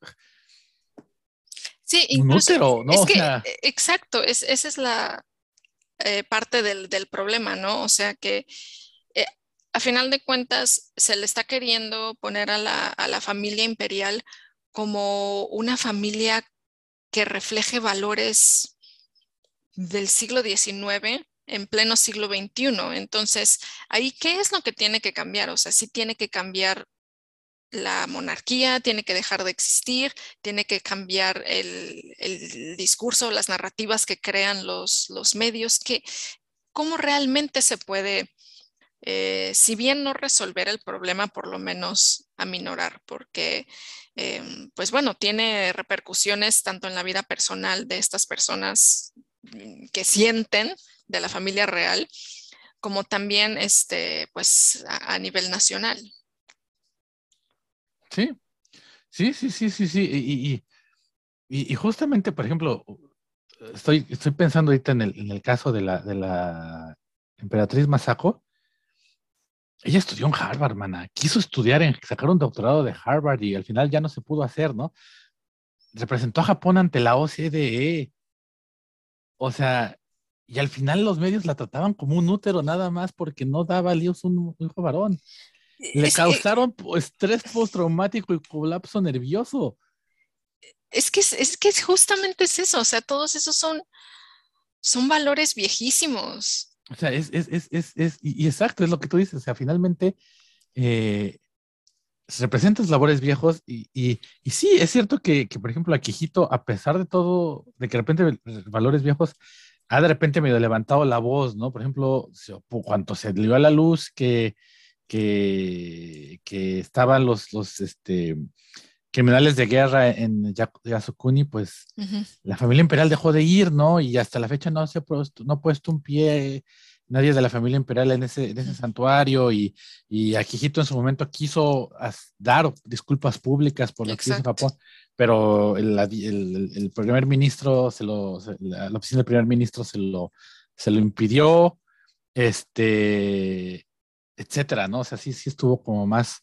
sí, un incluso útero, ¿no? es O que, sea, eh, exacto, es, esa es la eh, parte del, del problema, ¿no? O sea que eh, a final de cuentas se le está queriendo poner a la, a la familia imperial como una familia que refleje valores del siglo diecinueve en pleno siglo veintiuno. Entonces, ahí, ¿qué es lo que tiene que cambiar? O sea, sí tiene que cambiar la monarquía, tiene que dejar de existir, tiene que cambiar el, el discurso, las narrativas que crean los, los medios, que cómo realmente se puede, eh, si bien no resolver el problema, por lo menos aminorar, porque, eh, pues bueno, tiene repercusiones tanto en la vida personal de estas personas mm, que sienten de la familia real, como también, este, pues, a, a nivel nacional. sí, sí, sí, sí, sí, sí. Y, y, y, y justamente, por ejemplo, estoy, estoy pensando ahorita en el, en el caso de la, de la emperatriz Masako. Ella estudió en Harvard, mana. Quiso estudiar, en, sacar un doctorado de Harvard y al final ya no se pudo hacer, ¿no? Representó a Japón ante la O C D E. O sea, y al final los medios la trataban como un útero nada más porque no daba a luz un un hijo varón. Le Es, eh, causaron pues, estrés postraumático y colapso nervioso. es que, es, es que justamente es eso, o sea, todos esos son, son valores viejísimos. O sea, es, es, es, es, es y, y exacto, es lo que tú dices. O sea, finalmente eh, se representan labores viejos y, y, y sí, es cierto que, que, por ejemplo, a Quijito, a pesar de todo, de que de repente valores viejos, ha de repente medio levantado la voz, ¿no? Por ejemplo, se- cuando se le dio a la luz que, que, que estaban los, los, este, criminales de guerra en Yasukuni, pues uh-huh. la familia imperial dejó de ir, ¿no? Y hasta la fecha no se ha puesto, no ha puesto un pie nadie de la familia imperial en ese, en ese uh-huh. santuario, y, y Akihito en su momento quiso dar disculpas públicas por lo Exacto. que hizo Japón, pero el, el, el primer ministro, se lo, la, la oficina del primer ministro se lo, se lo impidió, este, etcétera, ¿no? O sea, sí, sí estuvo como más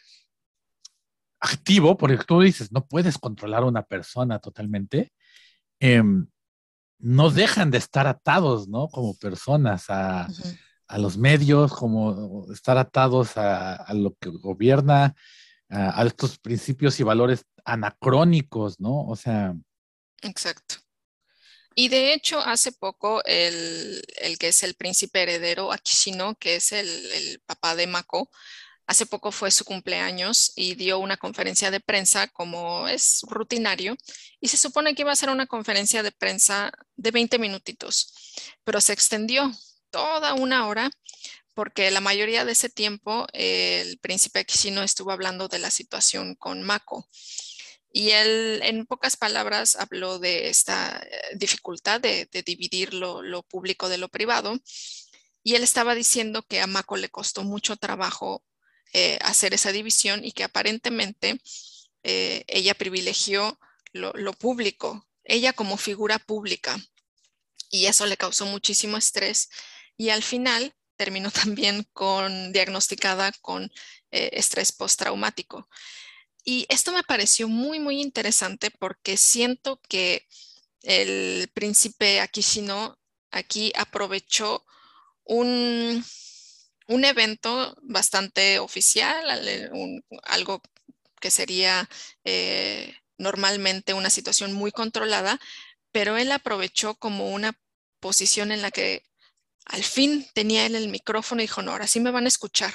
activo, porque tú dices, no puedes controlar a una persona totalmente, eh, no dejan de estar atados, ¿no? Como personas a, uh-huh. a los medios, como estar atados a, a lo que gobierna, a, a estos principios y valores anacrónicos, ¿no? O sea... Exacto. Y de hecho, hace poco, el, el que es el príncipe heredero, Akishino, que es el, el papá de Mako, hace poco fue su cumpleaños y dio una conferencia de prensa como es rutinario, y se supone que iba a ser una conferencia de prensa de veinte minutitos, pero se extendió toda una hora porque la mayoría de ese tiempo eh, el príncipe Akishino estuvo hablando de la situación con Mako. Y él, en pocas palabras, habló de esta dificultad de, de dividir lo, lo público de lo privado. Y él estaba diciendo que a Mako le costó mucho trabajo Eh, hacer esa división, y que aparentemente eh, ella privilegió lo, lo público, ella como figura pública, y eso le causó muchísimo estrés, y al final terminó también con, diagnosticada con eh, estrés postraumático. Y esto me pareció muy, muy interesante porque siento que el príncipe Akishino aquí aprovechó un... un evento bastante oficial, un, algo que sería eh, normalmente una situación muy controlada, pero él aprovechó como una posición en la que al fin tenía él el micrófono y dijo, no, ahora sí me van a escuchar.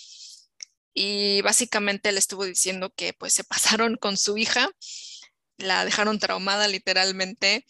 Y básicamente él estuvo diciendo que pues se pasaron con su hija, la dejaron traumada literalmente,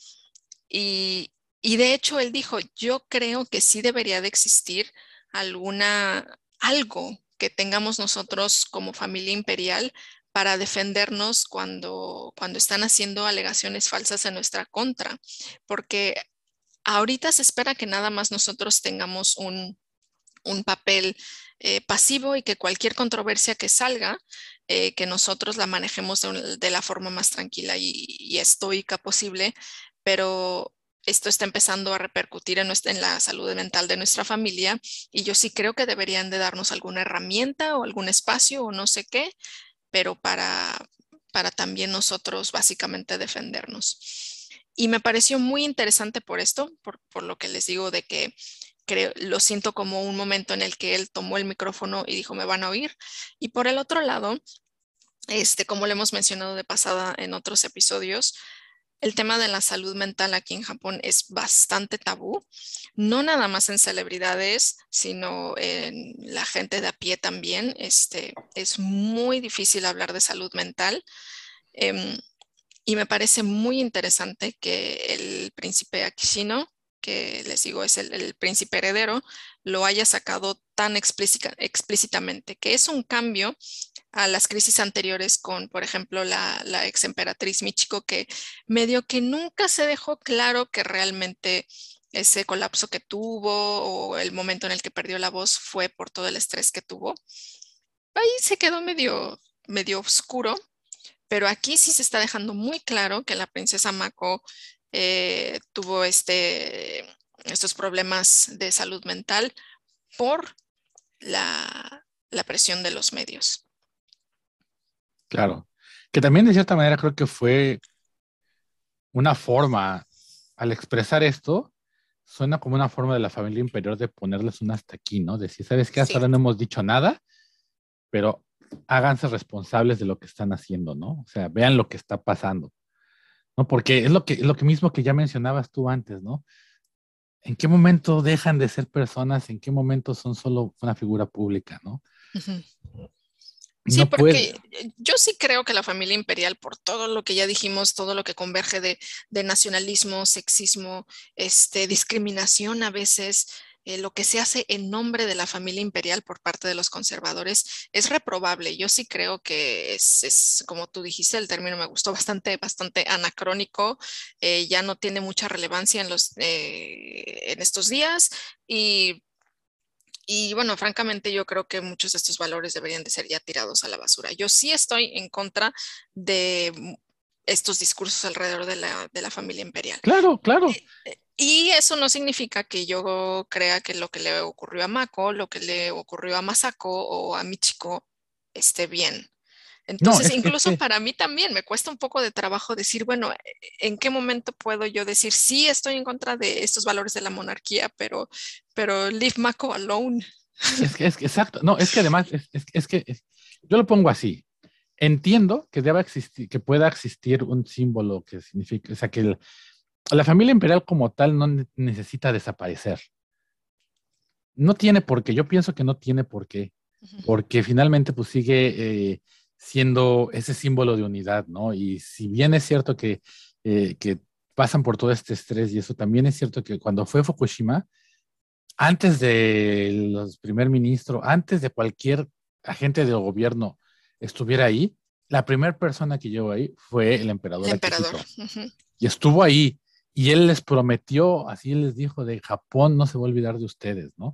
y, y de hecho él dijo, yo creo que sí debería de existir alguna, algo que tengamos nosotros como familia imperial para defendernos cuando, cuando están haciendo alegaciones falsas en nuestra contra, porque ahorita se espera que nada más nosotros tengamos un, un papel eh, pasivo, y que cualquier controversia que salga, eh, que nosotros la manejemos de, de la forma más tranquila y, y estoica posible, pero esto está empezando a repercutir en, nuestra, en la salud mental de nuestra familia, y yo sí creo que deberían de darnos alguna herramienta o algún espacio o no sé qué, pero para, para también nosotros básicamente defendernos. Y me pareció muy interesante por esto, por, por lo que les digo de que creo, lo siento como un momento en el que él tomó el micrófono y dijo, me van a oír. Y por el otro lado, este, como lo hemos mencionado de pasada en otros episodios, el tema de la salud mental aquí en Japón es bastante tabú, no nada más en celebridades, sino en la gente de a pie también. Este, es muy difícil hablar de salud mental. Eh, y me parece muy interesante que el príncipe Akishino, que les digo es el, el príncipe heredero, lo haya sacado tan explícita, explícitamente, que es un cambio a las crisis anteriores con, por ejemplo, la, la ex emperatriz Michiko, que medio que nunca se dejó claro que realmente ese colapso que tuvo o el momento en el que perdió la voz fue por todo el estrés que tuvo. Ahí se quedó medio, medio oscuro, pero aquí sí se está dejando muy claro que la princesa Mako eh, tuvo este, estos problemas de salud mental por la, la presión de los medios. Claro, que también de cierta manera creo que fue una forma, al expresar esto, suena como una forma de la familia imperial de ponerles un hasta aquí, ¿no? Decir, ¿sabes qué? Hasta sí. ahora no hemos dicho nada, pero háganse responsables de lo que están haciendo, ¿no? O sea, vean lo que está pasando, ¿no? Porque es lo que, es lo que mismo que ya mencionabas tú antes, ¿no? ¿En qué momento dejan de ser personas? ¿En qué momento son solo una figura pública, ¿no? Uh-huh. Sí, no porque puede. Yo sí creo que la familia imperial, por todo lo que ya dijimos, todo lo que converge de, de nacionalismo, sexismo, este, discriminación a veces, eh, lo que se hace en nombre de la familia imperial por parte de los conservadores es reprobable. Yo sí creo que es, es como tú dijiste, el término me gustó bastante, bastante anacrónico, eh, ya no tiene mucha relevancia en, los, eh, en estos días y... Y bueno, francamente yo creo que muchos de estos valores deberían de ser ya tirados a la basura. Yo sí estoy en contra de estos discursos alrededor de la, de la familia imperial. Claro, claro. Y eso no significa que yo crea que lo que le ocurrió a Mako, lo que le ocurrió a Masako o a Michiko esté bien. No, Entonces, es, es incluso que, para mí también me cuesta un poco de trabajo decir, bueno, ¿en qué momento puedo yo decir, sí, estoy en contra de estos valores de la monarquía, pero, pero leave Mako alone? es que, es que, exacto. No, es que además, es, es, es que es- yo lo pongo así. Entiendo que deba existir, que pueda existir un símbolo que signifique, o sea, que el- la familia imperial como tal no ne- necesita desaparecer. No tiene por qué, yo pienso que no tiene por qué, Ujú. porque finalmente pues sigue eh, siendo ese símbolo de unidad, ¿no? Y si bien es cierto que, eh, que pasan por todo este estrés y eso, también es cierto que cuando fue Fukushima, antes de los primer ministro, antes de cualquier agente del gobierno estuviera ahí, la primera persona que llegó ahí fue el El emperador emperador. Akihito. Ujú. Y estuvo ahí. Y él les prometió, así les dijo, de Japón no se va a olvidar de ustedes, ¿no?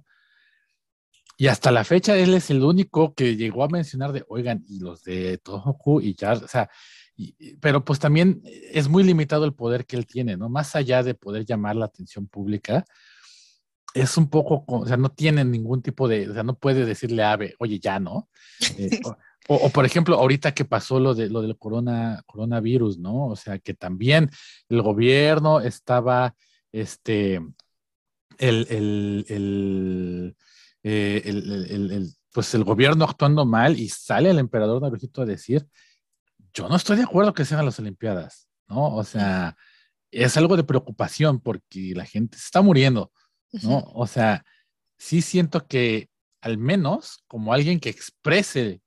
Y hasta la fecha él es el único que llegó a mencionar de, oigan, y los de Tohoku y ya, o sea, y- y- pero pues también es muy limitado el poder que él tiene, ¿no? Más allá de poder llamar la atención pública, es un poco, co- o sea, no tiene ningún tipo de, o sea, no puede decirle a Abe, oye, ya, ¿no? Eh, o, o- o, por ejemplo, ahorita que pasó lo de lo del corona, coronavirus, ¿no? O sea, que también el gobierno estaba, este, el, el, el, eh, el- el- el- el- pues el gobierno actuando mal y sale el emperador Naruhito a decir, yo no estoy de acuerdo que se hagan las Olimpiadas, ¿no? O sea, es algo de preocupación porque la gente se está muriendo, ¿no? Ujú. O sea, sí siento que al menos como alguien que exprese,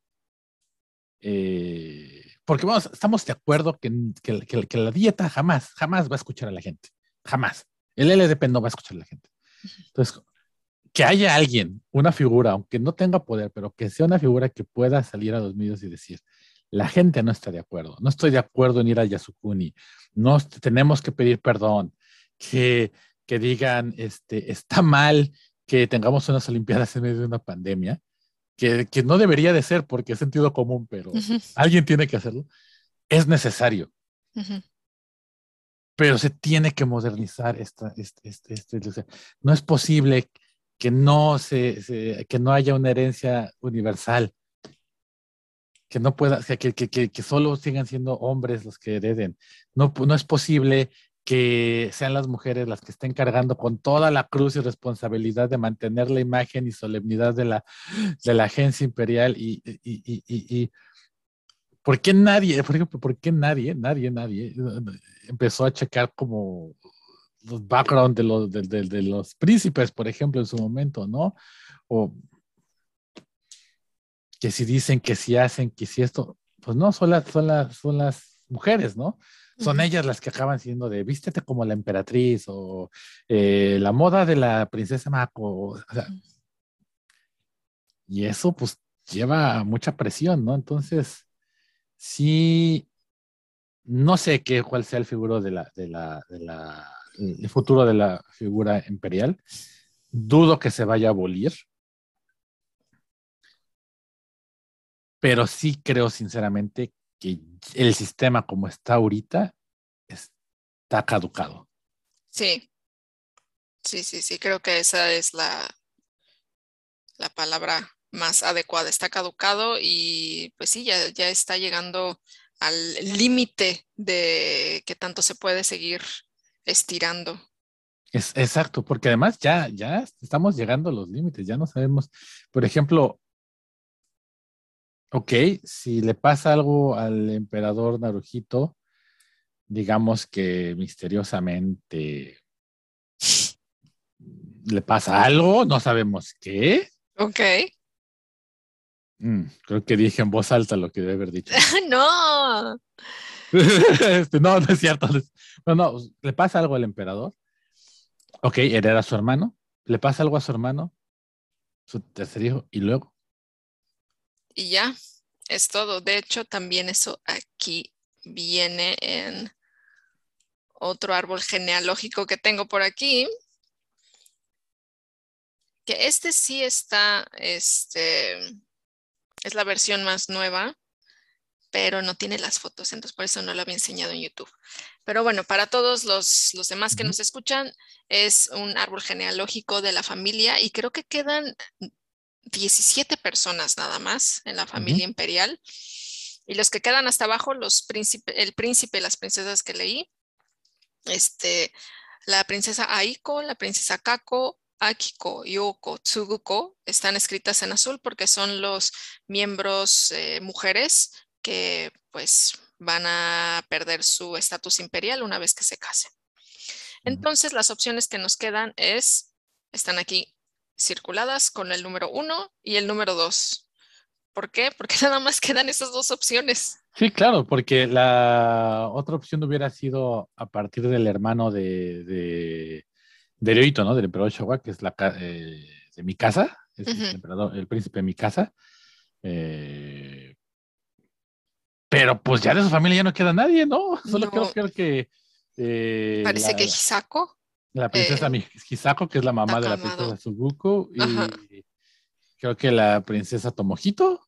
eh, porque vamos, estamos de acuerdo que, que, que, que la dieta jamás, jamás va a escuchar a la gente, jamás. El L D P no va a escuchar a la gente. Entonces, que haya alguien, una figura, aunque no tenga poder, pero que sea una figura que pueda salir a los medios y decir, la gente no está de acuerdo, no estoy de acuerdo en ir al Yasukuni, no tenemos que pedir perdón, que, que digan, este, está mal que tengamos unas Olimpiadas en medio de una pandemia, que, que no debería de ser porque es sentido común, pero Ujú. alguien tiene que hacerlo, es necesario, Ujú. pero se tiene que modernizar esta, este, este, este, o sea, no es posible que no, se, se, que no haya una herencia universal, que no pueda, que, que, que, que solo sigan siendo hombres los que hereden. No, no es posible que sean las mujeres las que estén cargando con toda la cruz y responsabilidad de mantener la imagen y solemnidad de la, de la agencia imperial y, y, y, y, y ¿por qué nadie, por ejemplo, por qué nadie, nadie, nadie empezó a checar como los background de los, de, de, de los príncipes, por ejemplo, en su momento, ¿no? O que si dicen, que si hacen, que si esto, pues no, son las, son las, son las mujeres, ¿no? Son Ujú. ellas las que acaban siendo de vístete como la emperatriz o eh, la moda de la princesa Mako, o sea, y eso pues lleva mucha presión, ¿no? Entonces, sí, no sé qué, cuál sea el futuro de la, de la, de la, el futuro de la figura imperial. Dudo que se vaya a abolir, pero sí creo sinceramente que el sistema como está ahorita está caducado. Sí, sí, sí, sí, creo que esa es la, la palabra más adecuada. Está caducado y pues sí, ya, ya está llegando al límite de que tanto se puede seguir estirando. Es exacto, porque además ya, ya estamos llegando a los límites, ya no sabemos, por ejemplo, ok, si le pasa algo al emperador Naruhito, digamos que misteriosamente le pasa algo, no sabemos qué. Ok. Mm, creo que dije en voz alta lo que debe haber dicho, ¿no? No. Este, no, no es cierto. No, no, le pasa algo al emperador. Ok, hereda a su hermano, le pasa algo a su hermano, su tercer hijo, y luego. Y ya, es todo. De hecho, también eso aquí viene en otro árbol genealógico que tengo por aquí. Que este sí está, este, es la versión más nueva, pero no tiene las fotos, entonces por eso no lo había enseñado en YouTube. Pero bueno, para todos los, los demás que Uh-huh. nos escuchan, es un árbol genealógico de la familia y creo que quedan diecisiete personas nada más en la familia Uh-huh. imperial. Y los que quedan hasta abajo, los príncipe, el príncipe, las princesas que leí, este, la princesa Aiko, la princesa Kako, Akiko, Yoko, Tsuguko, están escritas en azul porque son los miembros eh, mujeres que pues van a perder su estatus imperial una vez que se casen. Entonces las opciones que nos quedan es, están aquí circuladas con el número uno y el número dos. ¿Por qué? Porque nada más quedan esas dos opciones. Sí, claro, porque la otra opción hubiera sido a partir del hermano de, de, de Ryohito, ¿no? Del emperador Showa, que es la ca- eh, de mi casa, es el Ujú. emperador, el príncipe de mi casa. Eh, pero pues ya de su familia ya no queda nadie, ¿no? Solo creo, No, creo que eh, parece que la, Hisako, la princesa eh, Mi- Hisako, que es la mamá de la princesa Takamado. Suguko, Ajá. y creo que la princesa Tomohito,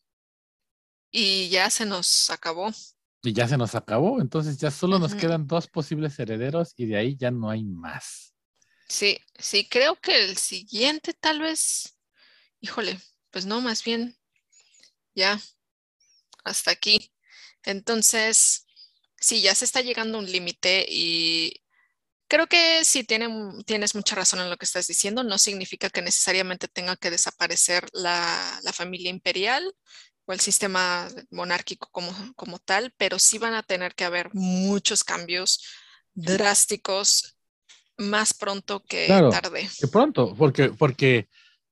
Y ya se nos acabó. y ya se nos acabó. Entonces ya solo nos Ujú. quedan dos posibles herederos y de ahí ya no hay más. Sí, sí, creo que el siguiente tal vez, híjole, pues no, más bien ya hasta aquí. Entonces, sí, ya se está llegando a un límite y creo que sí tienen- tienes mucha razón en lo que estás diciendo. No significa que necesariamente tenga que desaparecer la, la familia imperial o el sistema monárquico como, como tal, pero sí van a tener que haber muchos cambios drásticos más pronto que Claro, tarde. que pronto, porque, porque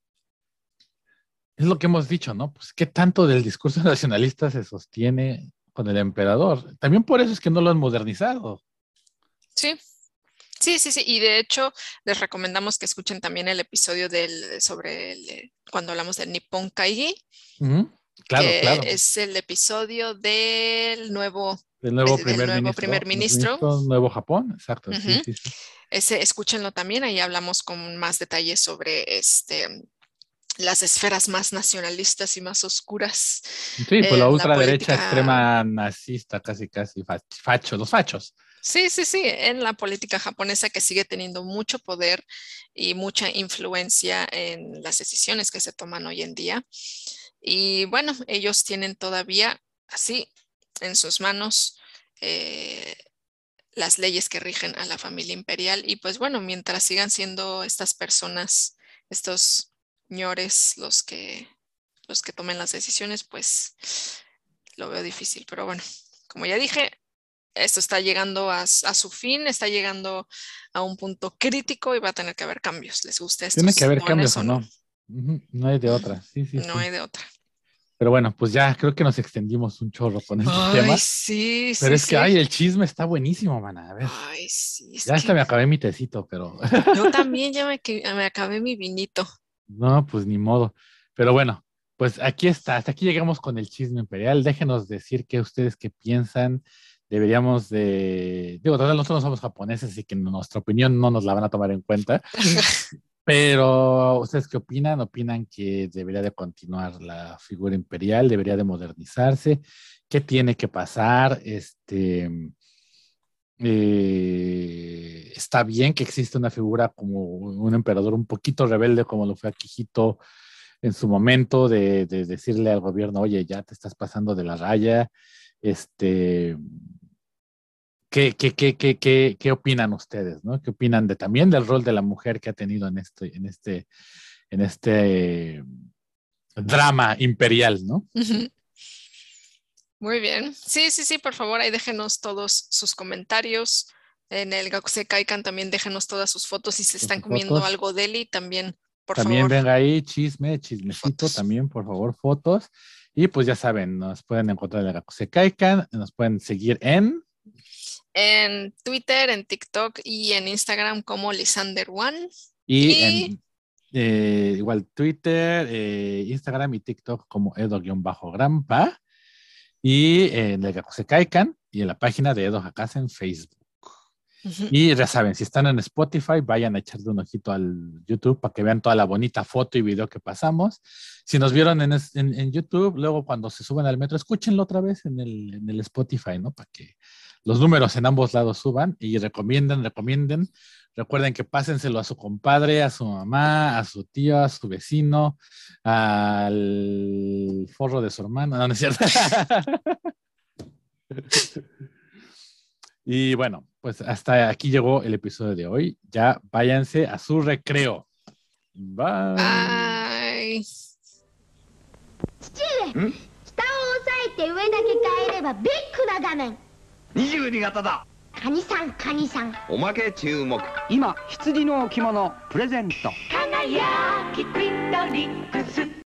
es lo que hemos dicho, ¿no? Pues qué tanto del discurso nacionalista se sostiene con el emperador. También por eso es que no lo han modernizado. Sí, sí, sí, sí. Y de hecho, les recomendamos que escuchen también el episodio del, sobre el, eh, cuando hablamos del Nippon Kaigi, Ujú. Claro, que claro. es el episodio del nuevo, El nuevo eh, del primer nuevo primer ministro, ministro. ministro Nuevo Japón, exacto, sí, Ujú. sí, sí. Ese, escúchenlo también, ahí hablamos con más detalles sobre este, las esferas más nacionalistas y más oscuras Sí, pues la en la ultraderecha política. extrema nazista, casi, casi, fach- fachos, los fachos. Sí, sí, sí, en la política japonesa que sigue teniendo mucho poder y mucha influencia en las decisiones que se toman hoy en día. Y bueno, ellos tienen todavía así en sus manos eh, las leyes que rigen a la familia imperial. Y pues bueno, mientras sigan siendo estas personas, estos ñores los que, los que tomen las decisiones, pues lo veo difícil. Pero bueno, como ya dije, esto está llegando a, a su fin, está llegando a un punto crítico y va a tener que haber cambios, les guste a Tiene que estos haber cambios dones o o no. no. Ujú. No hay de Ujú. otra, sí, sí, No hay sí. de otra. Pero bueno, pues ya creo que nos extendimos un chorro con este Ay, tema. sí, Pero sí, es que, sí. ay, el chisme está buenísimo, mana. A ver, Ay, sí, es ya hasta que me acabé mi tecito, pero yo también ya me, que- me acabé mi vinito. no, pues ni modo. Pero bueno, pues aquí está. Hasta aquí llegamos con el chisme imperial. Déjenos decir qué ustedes qué piensan. Deberíamos de... Digo, total, nosotros no somos japoneses, así que nuestra opinión no nos la van a tomar en cuenta. Pero, ¿ustedes qué opinan? ¿Opinan que debería de continuar la figura imperial? ¿Debería de modernizarse? ¿Qué tiene que pasar? Este, eh, ¿está bien que exista una figura como un emperador un poquito rebelde como lo fue Akihito en su momento de, de decirle al gobierno, oye, ya te estás pasando de la raya? Este, ¿qué, qué, qué, qué, qué, qué opinan ustedes, ¿no? ¿Qué opinan de también del rol de la mujer que ha tenido en este, en este en este eh, drama imperial, ¿no? Ujú. Muy bien. Sí, sí, sí, por favor, ahí déjenos todos sus comentarios. En el Gakusei Kaikan también déjenos todas sus fotos. Si se Con están sus comiendo fotos. algo deli, también, por También favor, venga ahí chisme, chismecito, fotos. también, por favor, fotos. Y pues ya saben, nos pueden encontrar en el Gakusei Kaikan, nos pueden seguir en En Twitter, en TikTok y en Instagram como Lisander One. y Y en Eh, igual Twitter, eh, Instagram y TikTok como Edo-Grampa. Y eh, en el Gakuse Kaikan y en la página de Edo Hakase en Facebook. Uh-huh. Y ya saben, si están en Spotify, vayan a echarle un ojito al YouTube para que vean toda la bonita foto y video que pasamos. Si nos vieron en, en, en YouTube, luego cuando se suban al metro, escúchenlo otra vez en el, en el Spotify, ¿no? Para que los números en ambos lados suban y recomienden, recomienden. Recuerden que pásenselo a su compadre, a su mamá, a su tío, a su vecino, al forro de su hermano. No, no es cierto. Y bueno, pues hasta aquí llegó el episodio de hoy. Ya váyanse a su recreo. Bye. Bye. 父上、下を押さえて上だけ変えればビッグな画面。 にじゅうに型だ。 カニさん、カニさん。 おまけ注目。 今、羊の置物プレゼント。 輝きクリトリックス。